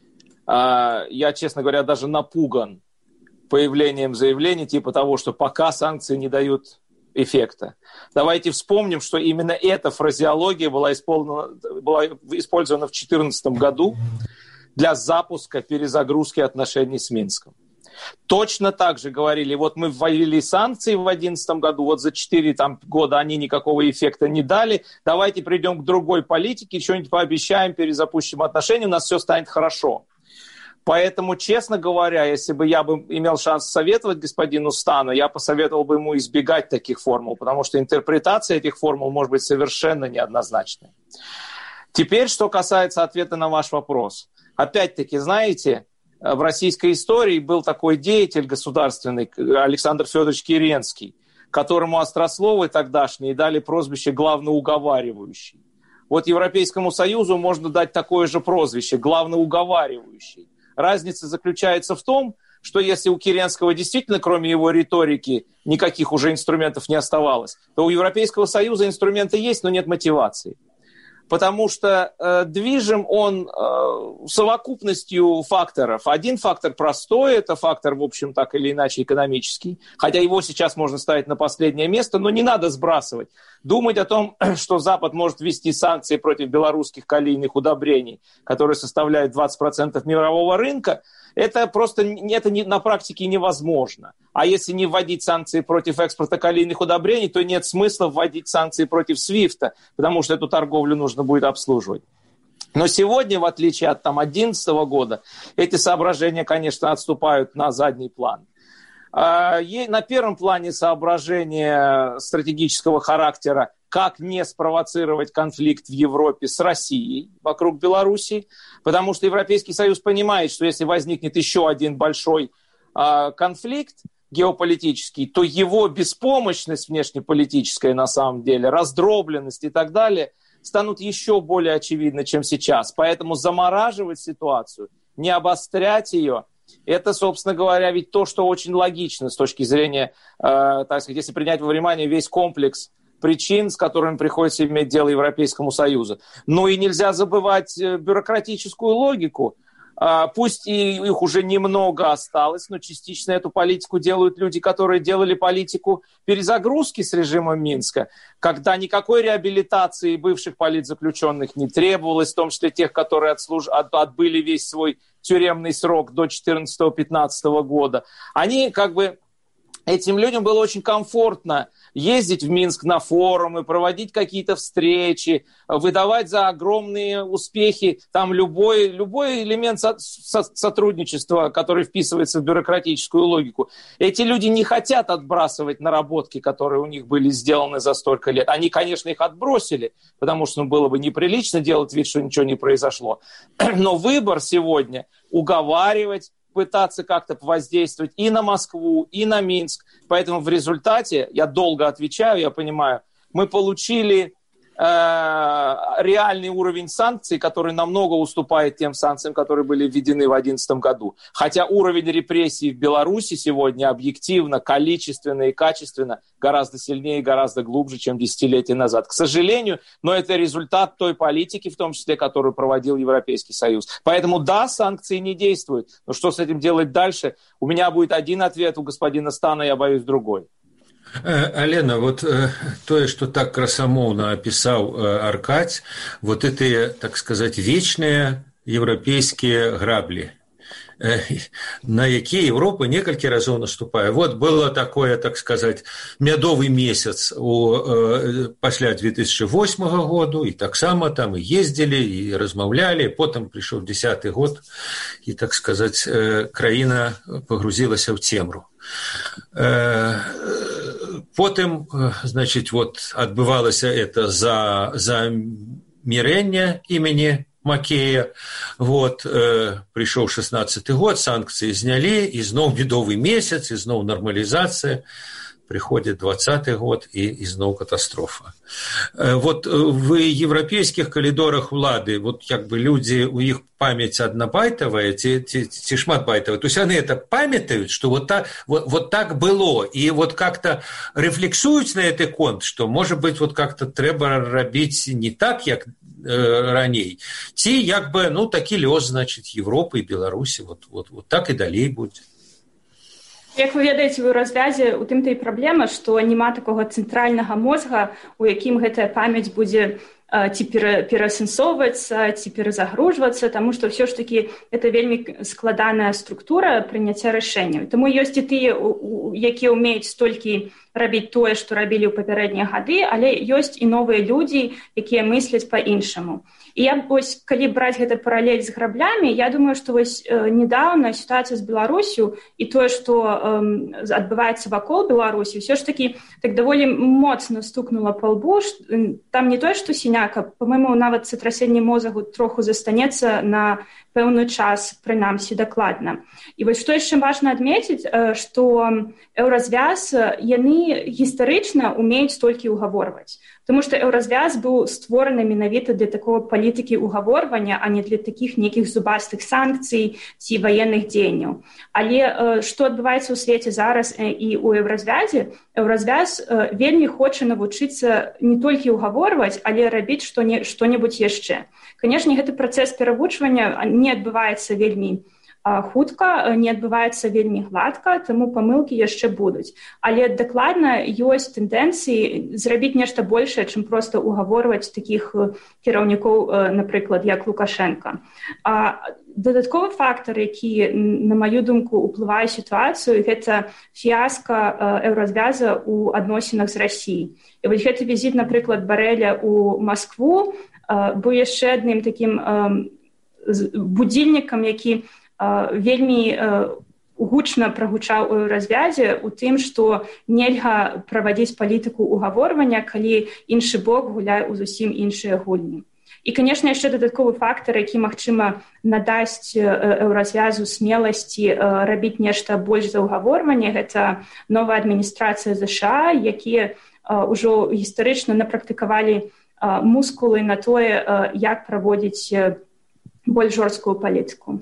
я, честно говоря, даже напуган появлением заявлений типа того, что пока санкции не дают эффекта. Давайте вспомним, что именно эта фразеология была использована в 2014 году для запуска перезагрузки отношений с Минском. Точно так же говорили, вот мы ввели санкции в 2011 году, вот за 4 года они никакого эффекта не дали, давайте придем к другой политике, что-нибудь пообещаем, перезапустим отношения, у нас все станет хорошо. Поэтому, честно говоря, если бы я имел шанс советовать господину Стану, я посоветовал бы ему избегать таких формул, потому что интерпретация этих формул может быть совершенно неоднозначной. Теперь, что касается ответа на ваш вопрос. Опять-таки, знаете, в российской истории был такой деятель государственный Александр Федорович Керенский, которому острословы тогдашние дали прозвище «главноуговаривающий». Вот Европейскому Союзу можно дать такое же прозвище «главноуговаривающий». Разница заключается в том, что если у Керенского действительно, кроме его риторики, никаких уже инструментов не оставалось, то у Европейского Союза инструменты есть, но нет мотивации. Потому что движим он совокупностью факторов. Один фактор простой, это фактор, в общем, так или иначе экономический, хотя его сейчас можно ставить на последнее место, но не надо сбрасывать. Думать о том, что Запад может ввести санкции против белорусских калийных удобрений, которые составляют 20% мирового рынка, это просто на практике невозможно. А если не вводить санкции против экспорта калийных удобрений, то нет смысла вводить санкции против SWIFT, потому что эту торговлю нужно будет обслуживать. Но сегодня, в отличие от 2011 года, эти соображения, конечно, отступают на задний план. На первом плане соображения стратегического характера, как не спровоцировать конфликт в Европе с Россией вокруг Беларуси, потому что Европейский Союз понимает, что если возникнет еще один большой конфликт геополитический, то его беспомощность внешнеполитическая на самом деле, раздробленность и так далее станут еще более очевидны, чем сейчас. Поэтому замораживать ситуацию, не обострять ее, это, собственно говоря, ведь то, что очень логично с точки зрения, так сказать, если принять во внимание весь комплекс причин, с которыми приходится иметь дело Европейскому Союзу. Но и нельзя забывать бюрократическую логику. Пусть и их уже немного осталось, но частично эту политику делают люди, которые делали политику перезагрузки с режимом Минска, когда никакой реабилитации бывших политзаключенных не требовалось, в том числе тех, которые отбыли весь свой тюремный срок до 2014-2015 года. Они этим людям было очень комфортно ездить в Минск на форумы, проводить какие-то встречи, выдавать за огромные успехи там любой элемент сотрудничества, который вписывается в бюрократическую логику. Эти люди не хотят отбрасывать наработки, которые у них были сделаны за столько лет. Они, конечно, их отбросили, потому что было бы неприлично делать вид, что ничего не произошло. Но выбор сегодня уговаривать, пытаться как-то воздействовать и на Москву, и на Минск. Поэтому в результате, я долго отвечаю, я понимаю, мы получили реальный уровень санкций, который намного уступает тем санкциям, которые были введены в 2011 году. Хотя уровень репрессий в Беларуси сегодня объективно, количественно и качественно гораздо сильнее и гораздо глубже, чем десятилетия назад. К сожалению, но это результат той политики, в том числе, которую проводил Европейский Союз. Поэтому да, санкции не действуют. Но что с этим делать дальше? У меня будет один ответ, у господина Стана, я боюсь, другой. Алена, вот тое, што так красамоўна апісаў Аркадь, вот эти, так сказать, вечные европейские грабли, на якія Европа некалькі разоў наступае. Вот было такое, так сказать, мядовы месяц пасля 2008 году, и таксама там и ездили, и размаўлялі, потым прыйшоў 10-й год, и, так сказать, краіна погрузилася в цемру. Потым, значит, вот адбывалася это за мірэнне імені Макея. Вот, прыйшоў 16-й год, санкцыі знялі, і зноў медовы месяц, і зноў нармалізацыя. приходит 20-й год и ізноў катастрофа. Вот в еўрапейскіх калідорах улады, вот як бы людзі, у іх памяць аднабайтавая ці шматбайтавая, то есть яны это памятаюць, что вот так было, и вот как-то рефлексуюць на гэты конт, что, может быть, вот как-то трэба рабіць не так, як раней, ці як бы, ну, такі лёс, значит, Европы і Беларусі, вот так і далей будзе. Як вы ведаеце, у развязе у тым-то і праблема, што няма такога цэнтральнага мозга, у якім гэтая памяць будзе ці перасэнсоўвацца, ці перазагружвацца, таму што ўсё ж такі это вельмі складаная структура прыняцця рашэнняў. Таму ёсць і тыя, якія ўмеюць столькі рабіць тое, што рабілі ў папярэднія гады, але ёсць і новыя людзі, якія мысляць па-іншаму. І я вось, калі браць гэта паралель з граблямі, я думаю, што вось недавно сітуацыя з Беларусю і тое, што адбываецца вакол Беларусі, ўсё ж такі так даволі моцна стукнула па лбу. Там не тое, што сіняк, а, па-мойму, нават сатрасенне мозгу троху застанецца на пэўны час, прынамсі, дакладна. І вось што яшчэ важна адмеціць, што еўразвяз, яны гістарычна умеюць толькі ўгаворваць. Тому што еўразвяз быў створаны менавіта для такого палітыкі ўгаворвання, а не для такіх нейкіх зубастых санкцый ці ваенных дзеянняў. Але што адбываецца ў свеце зараз і ў еўразвязе, еўразвяз вельмі хоча навучыцца не толькі ўгаворваць, але рабіць што-небудзь яшчэ. Канешне, гэты працэс перавучвання не адбываецца вельмі хутка, не адбываецца вельмі гладка, таму памылкі яшчэ будуць. Але дакладна ёсць тэндэнцыі зрабіць нешта большае, чым проста ўгаворваць такіх кіраўнікоў, напрыклад, як Лукашенка. Дадатковы фактар, які, на маю думку, уплывае сітуацыю, гэта фіяска еўразвяза ў адносінах з Расіяй. І вось гэты візіт, напрыклад, Барэля ў Маскву быў яшчэ адным такім будзільнікам, які вельмі гучна прагучаў у развязе у тым, што нельга правадзіць палітыку ўгаворвання, калі іншы бок гуляе ў зусім іншыя гульні. І, канешне, яшчэ дадатковы фактар, які, магчыма, надасць еўразвязу смеласці рабіць нешта больш за ўгаворванне, гэта новая адміністрацыя ЗША, якія ўжо гістарычна напрактыкавалі мускулы на тое, як праводзіць больш жорсткую палітыку.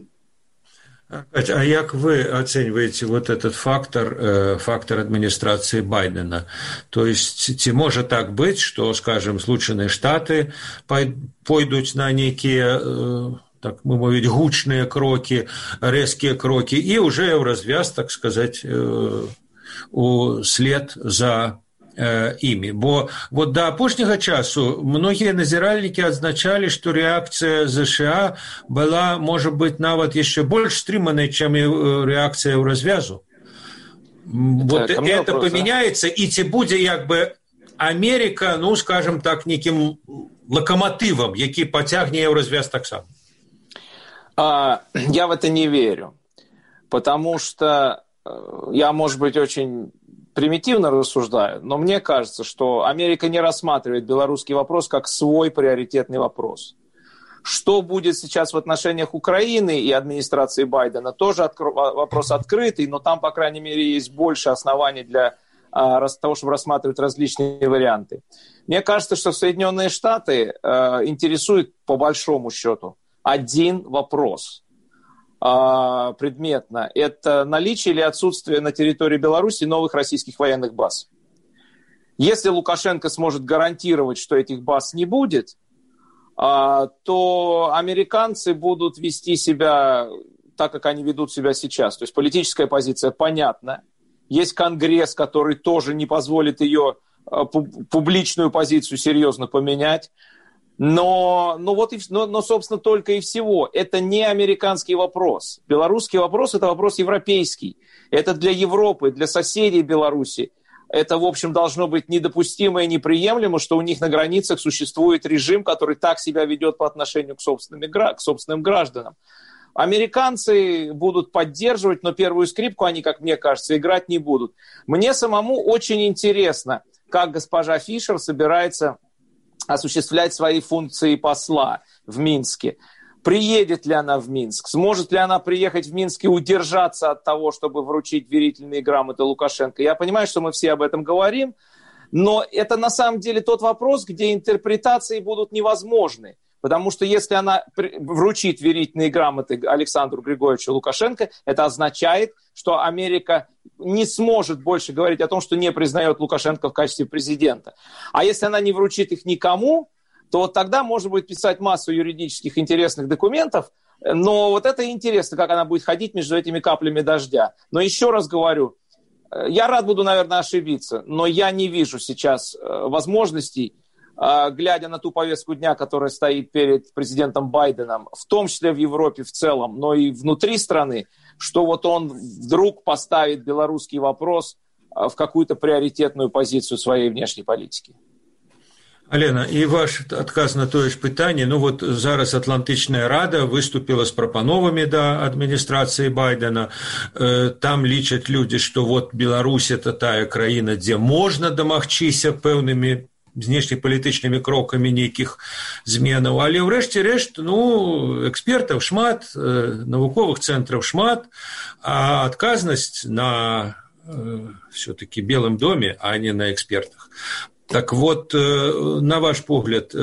А як вы оцениваете вот этот фактор администрации Байдена? То есть, ці може так быть, что, скажем, Злученыя Штаты пойдут на некие, так мы мовить, гучные кроки, резкие кроки, и уже еўразвяз, так сказать, услед за імі. Бо вот до апошняга часу многія назіральнікі адзначалі, што рэакцыя ЗША была, можа быць, нават яшчэ больш стрыманай, чым рэакцыя еўразвязу. Вот это поменяется, и ці будзе як бы Америка, ну, скажем так, неким локомотивом, які потягне еўразвяз таксама. Я в это не верю, потому что я, может быть, очень примитивно рассуждаю, но мне кажется, что Америка не рассматривает белорусский вопрос как свой приоритетный вопрос. Что будет сейчас в отношениях Украины и администрации Байдена, тоже вопрос открытый, но там, по крайней мере, есть больше оснований для того, чтобы рассматривать различные варианты. Мне кажется, что Соединенные Штаты интересует, по большому счету, один вопрос предметно. Это наличие или отсутствие на территории Беларуси новых российских военных баз. Если Лукашенко сможет гарантировать, что этих баз не будет, то американцы будут вести себя так, как они ведут себя сейчас. То есть политическая позиция понятна. Есть Конгресс, который тоже не позволит ее публичную позицию серьезно поменять. Но, собственно, только и всего. Это не американский вопрос. Белорусский вопрос – это вопрос европейский. Это для Европы, для соседей Беларуси. Это, в общем, должно быть недопустимо и неприемлемо, что у них на границах существует режим, который так себя ведет по отношению к собственным гражданам. Американцы будут поддерживать, но первую скрипку они, как мне кажется, играть не будут. Мне самому очень интересно, как госпожа Фишер собирается осуществлять свои функции посла в Минске. приедет ли она в Минск, сможет ли она приехать в Минск и удержаться от того, чтобы вручить верительные грамоты Лукашенко. Я понимаю, что мы все об этом говорим, но это на самом деле тот вопрос, где интерпретации будут невозможны. Потому что если она вручит верительные грамоты Александру Григорьевичу Лукашенко, это означает, что Америка не сможет больше говорить о том, что не признает Лукашенко в качестве президента. А если она не вручит их никому, то вот тогда можно будет писать массу юридических интересных документов, но вот это интересно, как она будет ходить между этими каплями дождя. Но еще раз говорю, я рад буду, наверное, ошибиться, но я не вижу сейчас возможностей, глядя на ту повестку дня, которая стоит перед президентом Байденом, в том числе в Европе в целом, но и внутри страны, что вот он вдруг поставит белорусский вопрос в какую-то приоритетную позицию своей внешней политики. Алена, і ваш адказ на тое ж пытанне, ну вот зараз Атлантычная рада выступила з прапановамі да адміністрацыі Байдена, там лічаць людзі, што вот Беларусь это тая краіна, дзе можна дамагчыся пэўнымі знешнепалітычнымі крокамі нейкіх зменаў, але ўрэшце рэшт, ну, экспертаў шмат, навуковых цэнтраў шмат, а адказнасць на все-таки Белым доме, а не на экспертах. Так вот, на ваш погляд,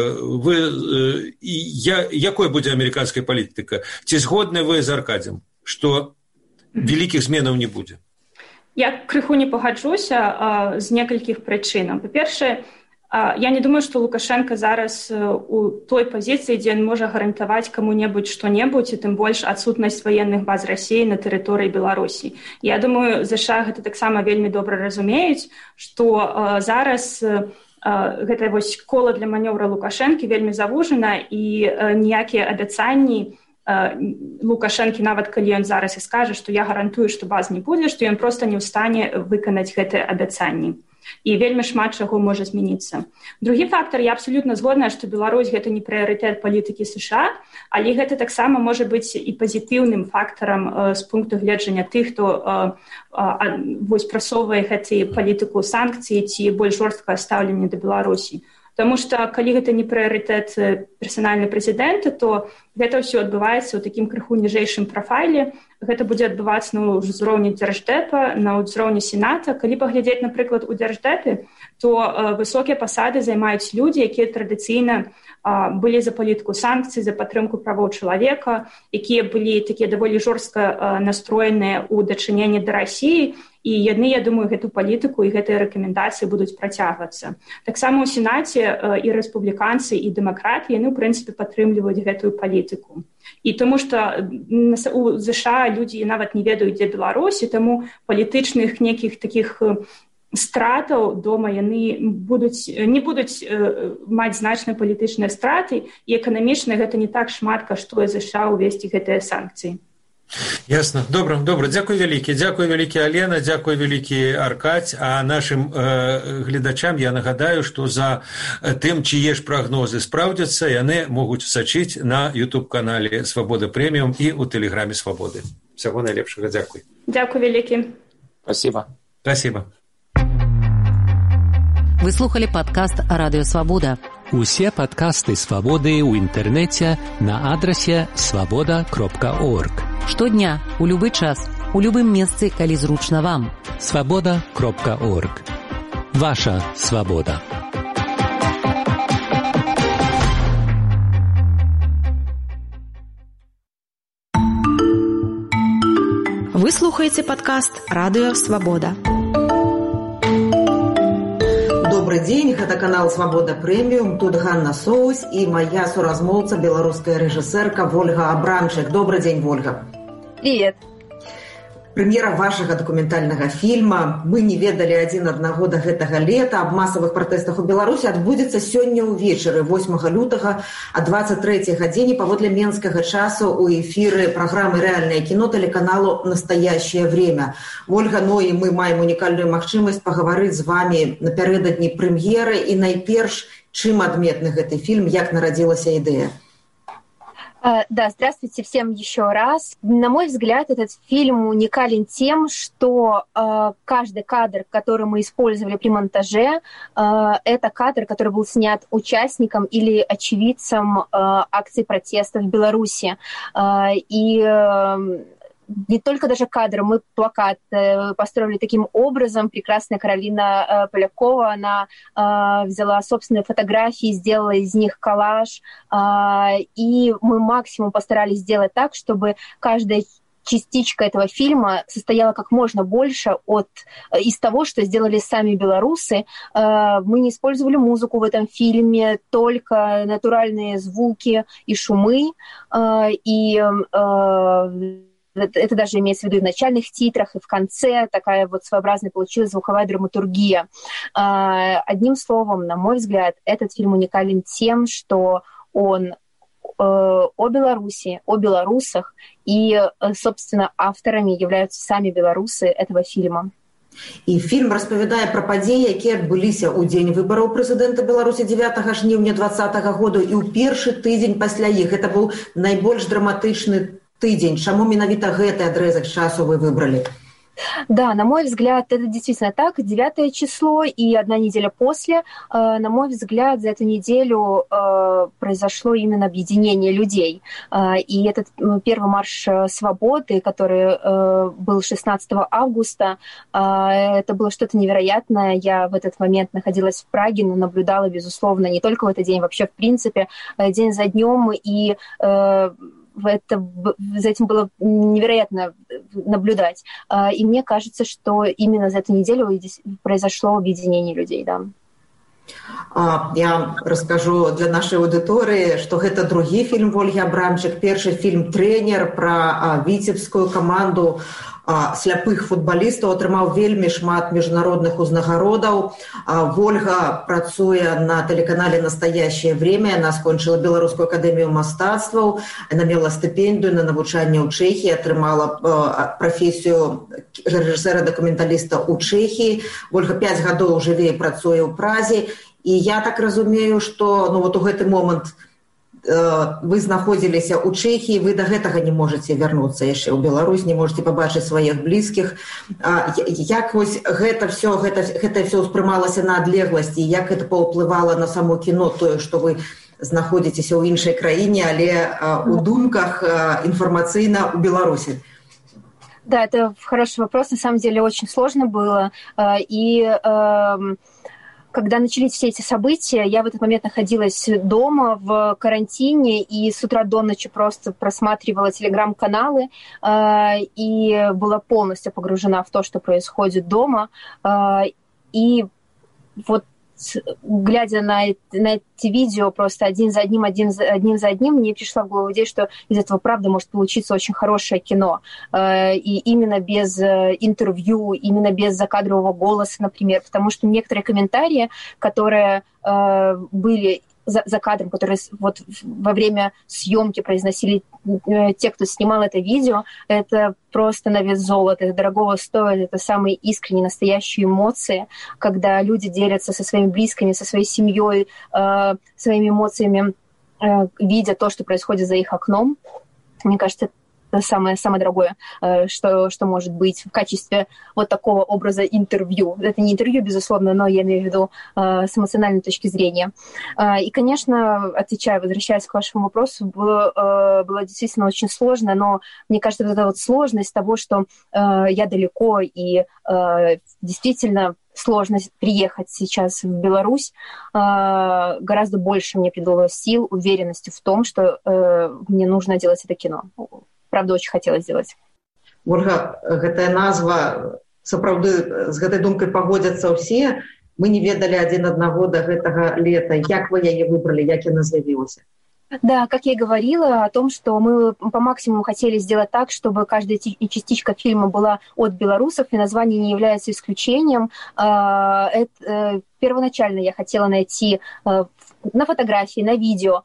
якой будзе амерыканская палітыка? Ці згодны вы з Аркадзем, што вялікіх зменаў не будзе? Я крыху не пагаджуся з некалькіх прычынаў. Па-першае, я не думаю, што Лукашенко зараз у той пазіцыі, дзе ён можа гарантаваць каму-небудзь што-небудзь, і тым больш адсутнасць ваенных баз Расіі на тэрыторыі Беларусі. Я думаю, ЗША гэта таксама вельмі добра разумеюць, што зараз гэта вось кола для манёвра Лукашэнкі вельмі завужана, і ніякія абяцанні Лукашэнкі, нават калі ён зараз і скажа, што я гарантую, што баз не будзе, што ён проста не ў стане выканаць гэтыя абяцанні. І вельмі шмат чаго можа змяніцца. Другі фактар, я абсалютна згодная, што Беларусь гэта не прыярытэт палітыкі США, але гэта таксама можа быць і пазітыўным фактарам з пункту гледжання тых, хто вось прасоўвае гэтую палітыку санкцый ці больш жорсткае стаўленне да Беларусі. Таму што калі гэта не прыярытэт персанальна прэзідэнта, то гэта ўсё адбываецца ў такім крыху ніжэйшым прафайле. Гэта будзе адбывацца на ўзроўні Дзярждэпа, на ўзроўні Сената. Калі паглядзець, напрыклад, у Дзярждэпе, то высокія пасады займаюць людзі, якія традыцыйна былі за палітыку санкцый, за падтрымку правоў чалавека, якія былі такія даволі жорстка настроеныя ў дачыненні да Расіі, і яны, я думаю, гэту палітыку і гэтыя рэкамендацыі будуць працягвацца. Таксама ў Сенаце і рэспубліканцы, і дэмакраты, яны, ў прынцыпе, падтрымліваюць гэтую палітыку. І тому што у ЗША людзі нават не ведаюць, дзе Беларусь, і таму палітычных нейкіх такіх стратаў дома яны не будуць маць значныя палітычныя страты, і эканамічна гэта не так шмат каштуе ЗША ўвесці гэтыя санкцыі. Ясно. Добра. Дзякуй вялікі, Алена, дзякуй вялікі, Аркадзь. А нашым гледачам я нагадаю, што за тым, чые ж прагнозы спраўдзяцца, яны могуць сачыць на YouTube-канале «Свабода Прэміум» і ў тэлеграме «Свабоды». Всяго найлепшага. Дзякуй. Дзякуй вялікі. Спасибо. Вы слухали падкаст «Радыё Свабода». Усе падкасты «Свабоды» ў інтэрнэце на адрасе свабода.орг. Штодня, у любы час, у любым месцы, калі зручна вам. свабода.орг. Ваша свабода. Вы слухаеце падкаст «Радыё Свабода». Добрый дзень, гэта канал «Свабода Прэміум», тут Ганна Соусь і моя суразмоўца, беларуская рэжысэрка Вольга Абрамчык. Добрый дзень, Вольга. Привет. Прэм'ера вашага дакументальнага фільма «Мы не ведалі адзін аднаго да гэтага лета» аб масавых пратэстах у Беларусі адбудзецца сёння ўвечары, 8 лютага, а 23 гадзіне паводле менскага часу у эфіры праграмы «Рэальнае кіно» тэлеканалу «Настоящее время». Вольга, ну і мы маем унікальную магчымасць пагаварыць з вами напярэдадні прэм'еры, і найперш, чым адметны гэты фільм, як нарадзілася ідэя? Да, здравствуйте всем еще раз. На мой взгляд, этот фильм уникален тем, что каждый кадр, который мы использовали при монтаже, это кадр, который был снят участником или очевидцем акции протеста в Беларуси. И не только даже кадр, мы плакат построили таким образом. Прекрасная Каролина Полякова, она взяла собственные фотографии, сделала из них коллаж, и мы максимум постарались сделать так, чтобы каждая частичка этого фильма состояла как можно больше из того, что сделали сами белорусы. Мы не использовали музыку в этом фильме, только натуральные звуки и шумы, и это даже имеется в виду и в начальных титрах, и в конце. Такая вот своеобразная получилась звуковая драматургия. Одним словом, на мой взгляд, этот фильм уникален тем, что он о Беларуси, о белорусах, и, собственно, авторами являются сами белорусы этого фильма. І фільм распавядае пра падзеі, якія адбыліся ў дзень выбараў прэзідэнта Беларусі 9 жніўня 2020 году і ў першы тыдзень пасля іх. Гэта быў найбольш драматычны тыдзень. Чаму менавіта гэты адрезак часу вы выбрали? Да, на мой взгляд, это действительно так. 9 число и 1 неделя после. На мой взгляд, за эту неделю произошло именно объединение людей. И этот первый марш свободы, который был 16 августа, это было что-то невероятное. Я в этот момент находилась в Праге, но наблюдала, безусловно, не только в этот день, вообще в принципе, день за днем. И за этим было невероятно наблюдать. И мне кажется, что именно за эту неделю произошло объединение людей, да. Я раскажу для нашай аўдыторыі, што гэта другі фільм Ольгі Абрамчык. Першы фільм «Трэнер» пра віцебскую каманду сляпых футбалістаў атрымаў вельмі шмат міжнародных узнагародаў. Вольга працуе на тэлеканале «Настоящее время». Яна скончыла Беларускую акадэмію мастацтваў. Яна мела стыпендыю на навучанне ў Чэхіі, атрымала прафесію рэжысэра-дакументаліста ў Чэхіі. Вольга 5 гадоў жыве і працуе ў Празе. І я так разумею, што у гэты момант вы знаходзіліся ў Чэхіі, вы да гэтага не можаце вярнуцца яшчэ ў Беларусь, не можаце пабачыць сваіх блізкіх. Як вось гэта ўсё ўспрымалася на адлегласці, як гэта паўплывала на само кіно, тое, што вы знаходзіцеся ў іншай краіне, але у думках інфармацыйна ў Беларусі? Да, это хороший вопрос. На самом деле очень сложно было. И когда начались все эти события, я в этот момент находилась дома в карантине и с утра до ночи просто просматривала телеграм-каналы и была полностью погружена в то, что происходит дома. И вот глядя на эти видео просто один за одним, мне пришла в голову идея, что из этого, правда, может получиться очень хорошее кино. И именно без интервью, именно без закадрового голоса, например. Потому что некоторые комментарии, которые были за кадром, которые вот во время съемки произносили те, кто снимал это видео, это просто на вес золота, это дорогого стоит, это самые искренние, настоящие эмоции, когда люди делятся со своими близкими, со своей семьей, своими эмоциями, видя то, что происходит за их окном. Мне кажется, это самое дорогое, что может быть в качестве вот такого образа интервью. Это не интервью, безусловно, но я имею в виду с эмоциональной точки зрения. И, конечно, возвращаясь к вашему вопросу, было действительно очень сложно, но мне кажется, вот эта вот сложность того, что я далеко и действительно сложно приехать сейчас в Беларусь, гораздо больше мне придало сил, уверенности в том, что мне нужно делать это кино. Правда, очень хотела сделать. Ольга, гэтая назва, сапраўды, з гэтай думкай пагодзяцца ўсе. Мы не ведалі адзін аднаго да гэтага лета. Як вы яе выбралі, як яна з'явілася? Да, как я и говорила, о том, что мы по максимуму хотели сделать так, чтобы каждая частичка фильма была от белорусов, и название не является исключением. Первоначально я хотела найти на фотографии, на видео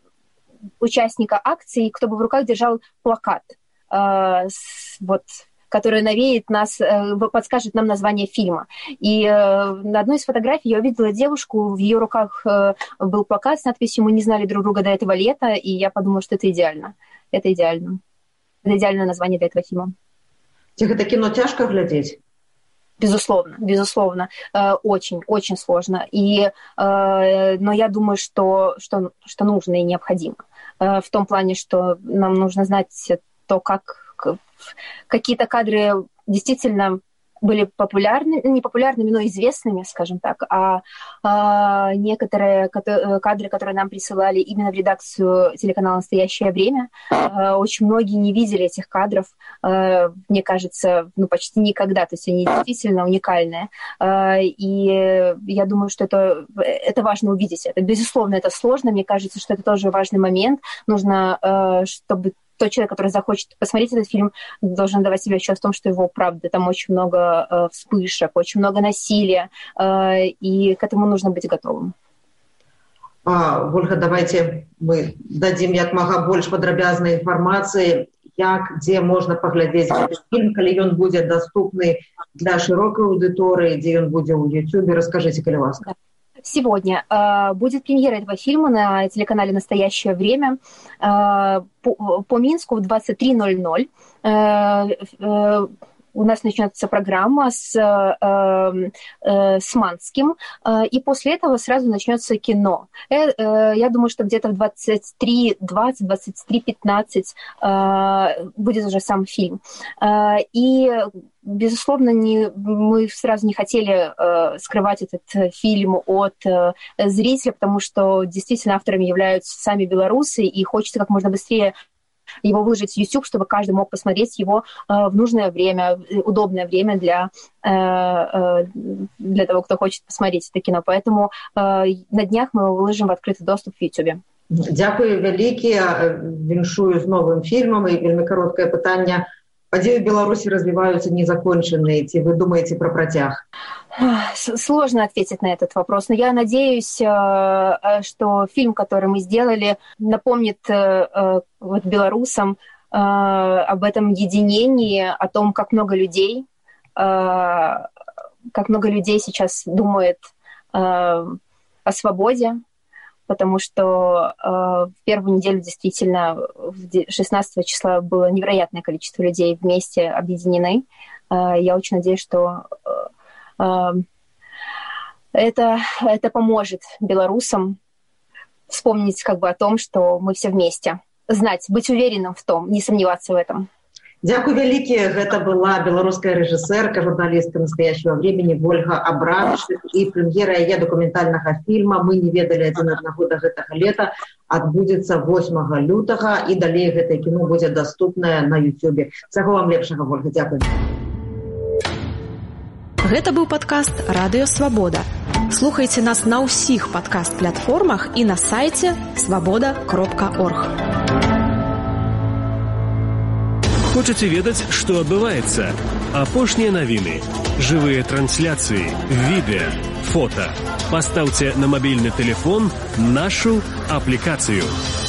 участника акции, кто бы в руках держал плакат. Вот который навеет нас, подскажет нам название фильма. И на одной из фотографий я увидела девушку, в ее руках был плакат с надписью «Мы не знали друг друга до этого лета», и я подумала, что это идеально. Это идеально. Это идеальное название для этого фильма. Это кино тяжко глядеть? Безусловно. Очень, очень сложно. Но я думаю, что нужно и необходимо. В том плане, что нам нужно знать то, как какие-то кадры действительно были не популярными, но известными, скажем так, а некоторые кадры, которые нам присылали именно в редакцию телеканала «Настоящее время», очень многие не видели этих кадров, мне кажется, почти никогда, то есть они действительно уникальные, и я думаю, что это важно увидеть. Безусловно, это сложно, мне кажется, что это тоже важный момент, нужно, чтобы тот человек, который захочет посмотреть этот фильм, должен давать себе отчет в том, что его правда. Там очень много вспышек, очень много насилия, и к этому нужно быть готовым. Ольга, давайте мы дадим як мага больш падрабязнай інфармацыі, дзе можна паглядзець гэты фільм, калі ён будзе даступны для шырокай аўдыторыі, дзе ён будзе ў YouTube. Расскажите, калі ласка. Сегодня будет премьера этого фильма на телеканале «Настоящее время» по Минску в 23:00. У нас начнется программа с Манским, и после этого сразу начнется кино. Я думаю, что где-то в 23:15 будет уже сам фильм. И, безусловно, мы сразу не хотели скрывать этот фильм от зрителя, потому что действительно авторами являются сами белорусы, и хочется как можно быстрее его выложить в YouTube, чтобы каждый мог посмотреть его в нужное время, удобное время для того, кто хочет посмотреть это кино. Поэтому на днях мы его выложим в открытый доступ в YouTube. Дякую вялікія, віншую з новым фільмам, і вельмі кароткае пытанне. Падзеі ў Беларусі развиваются незаконченные. Ці вы думаете про протяг? Сложно ответить на этот вопрос, но я надеюсь, что фильм, который мы сделали, напомнит белорусам об этом единении, о том, как много людей сейчас думает о свободе, потому что в первую неделю действительно 16 числа было невероятное количество людей вместе объединены. Я очень надеюсь, что это поможет белорусам вспомнить о том, что мы все вместе. Знать, быть уверенным в том, не сомневаться в этом. Дякую вялікія. Гэта была беларуская рэжысэрка, журналістка «Настоящего времени» Ольга Абрамович, і прэм'ера яе дакументальнага фільма «Мы не ведалі адзін аднаго да гэтага лета» адбудзецца 8 лютага, і далей гэтае кіно будзе даступнае на YouTube. Всяго вам лепшага, Ольга. Дякую. Гэта быў падкаст «Радыё Свабода». Слухайце нас на ўсіх падкаст-платформах і на сайце swaboda.org. Хочаце ведаць, што адбываецца? Апошнія навіны, жывыя трансляцыі, відэа, фота. Пастаўце на мабільны тэлефон нашу аплікацыю.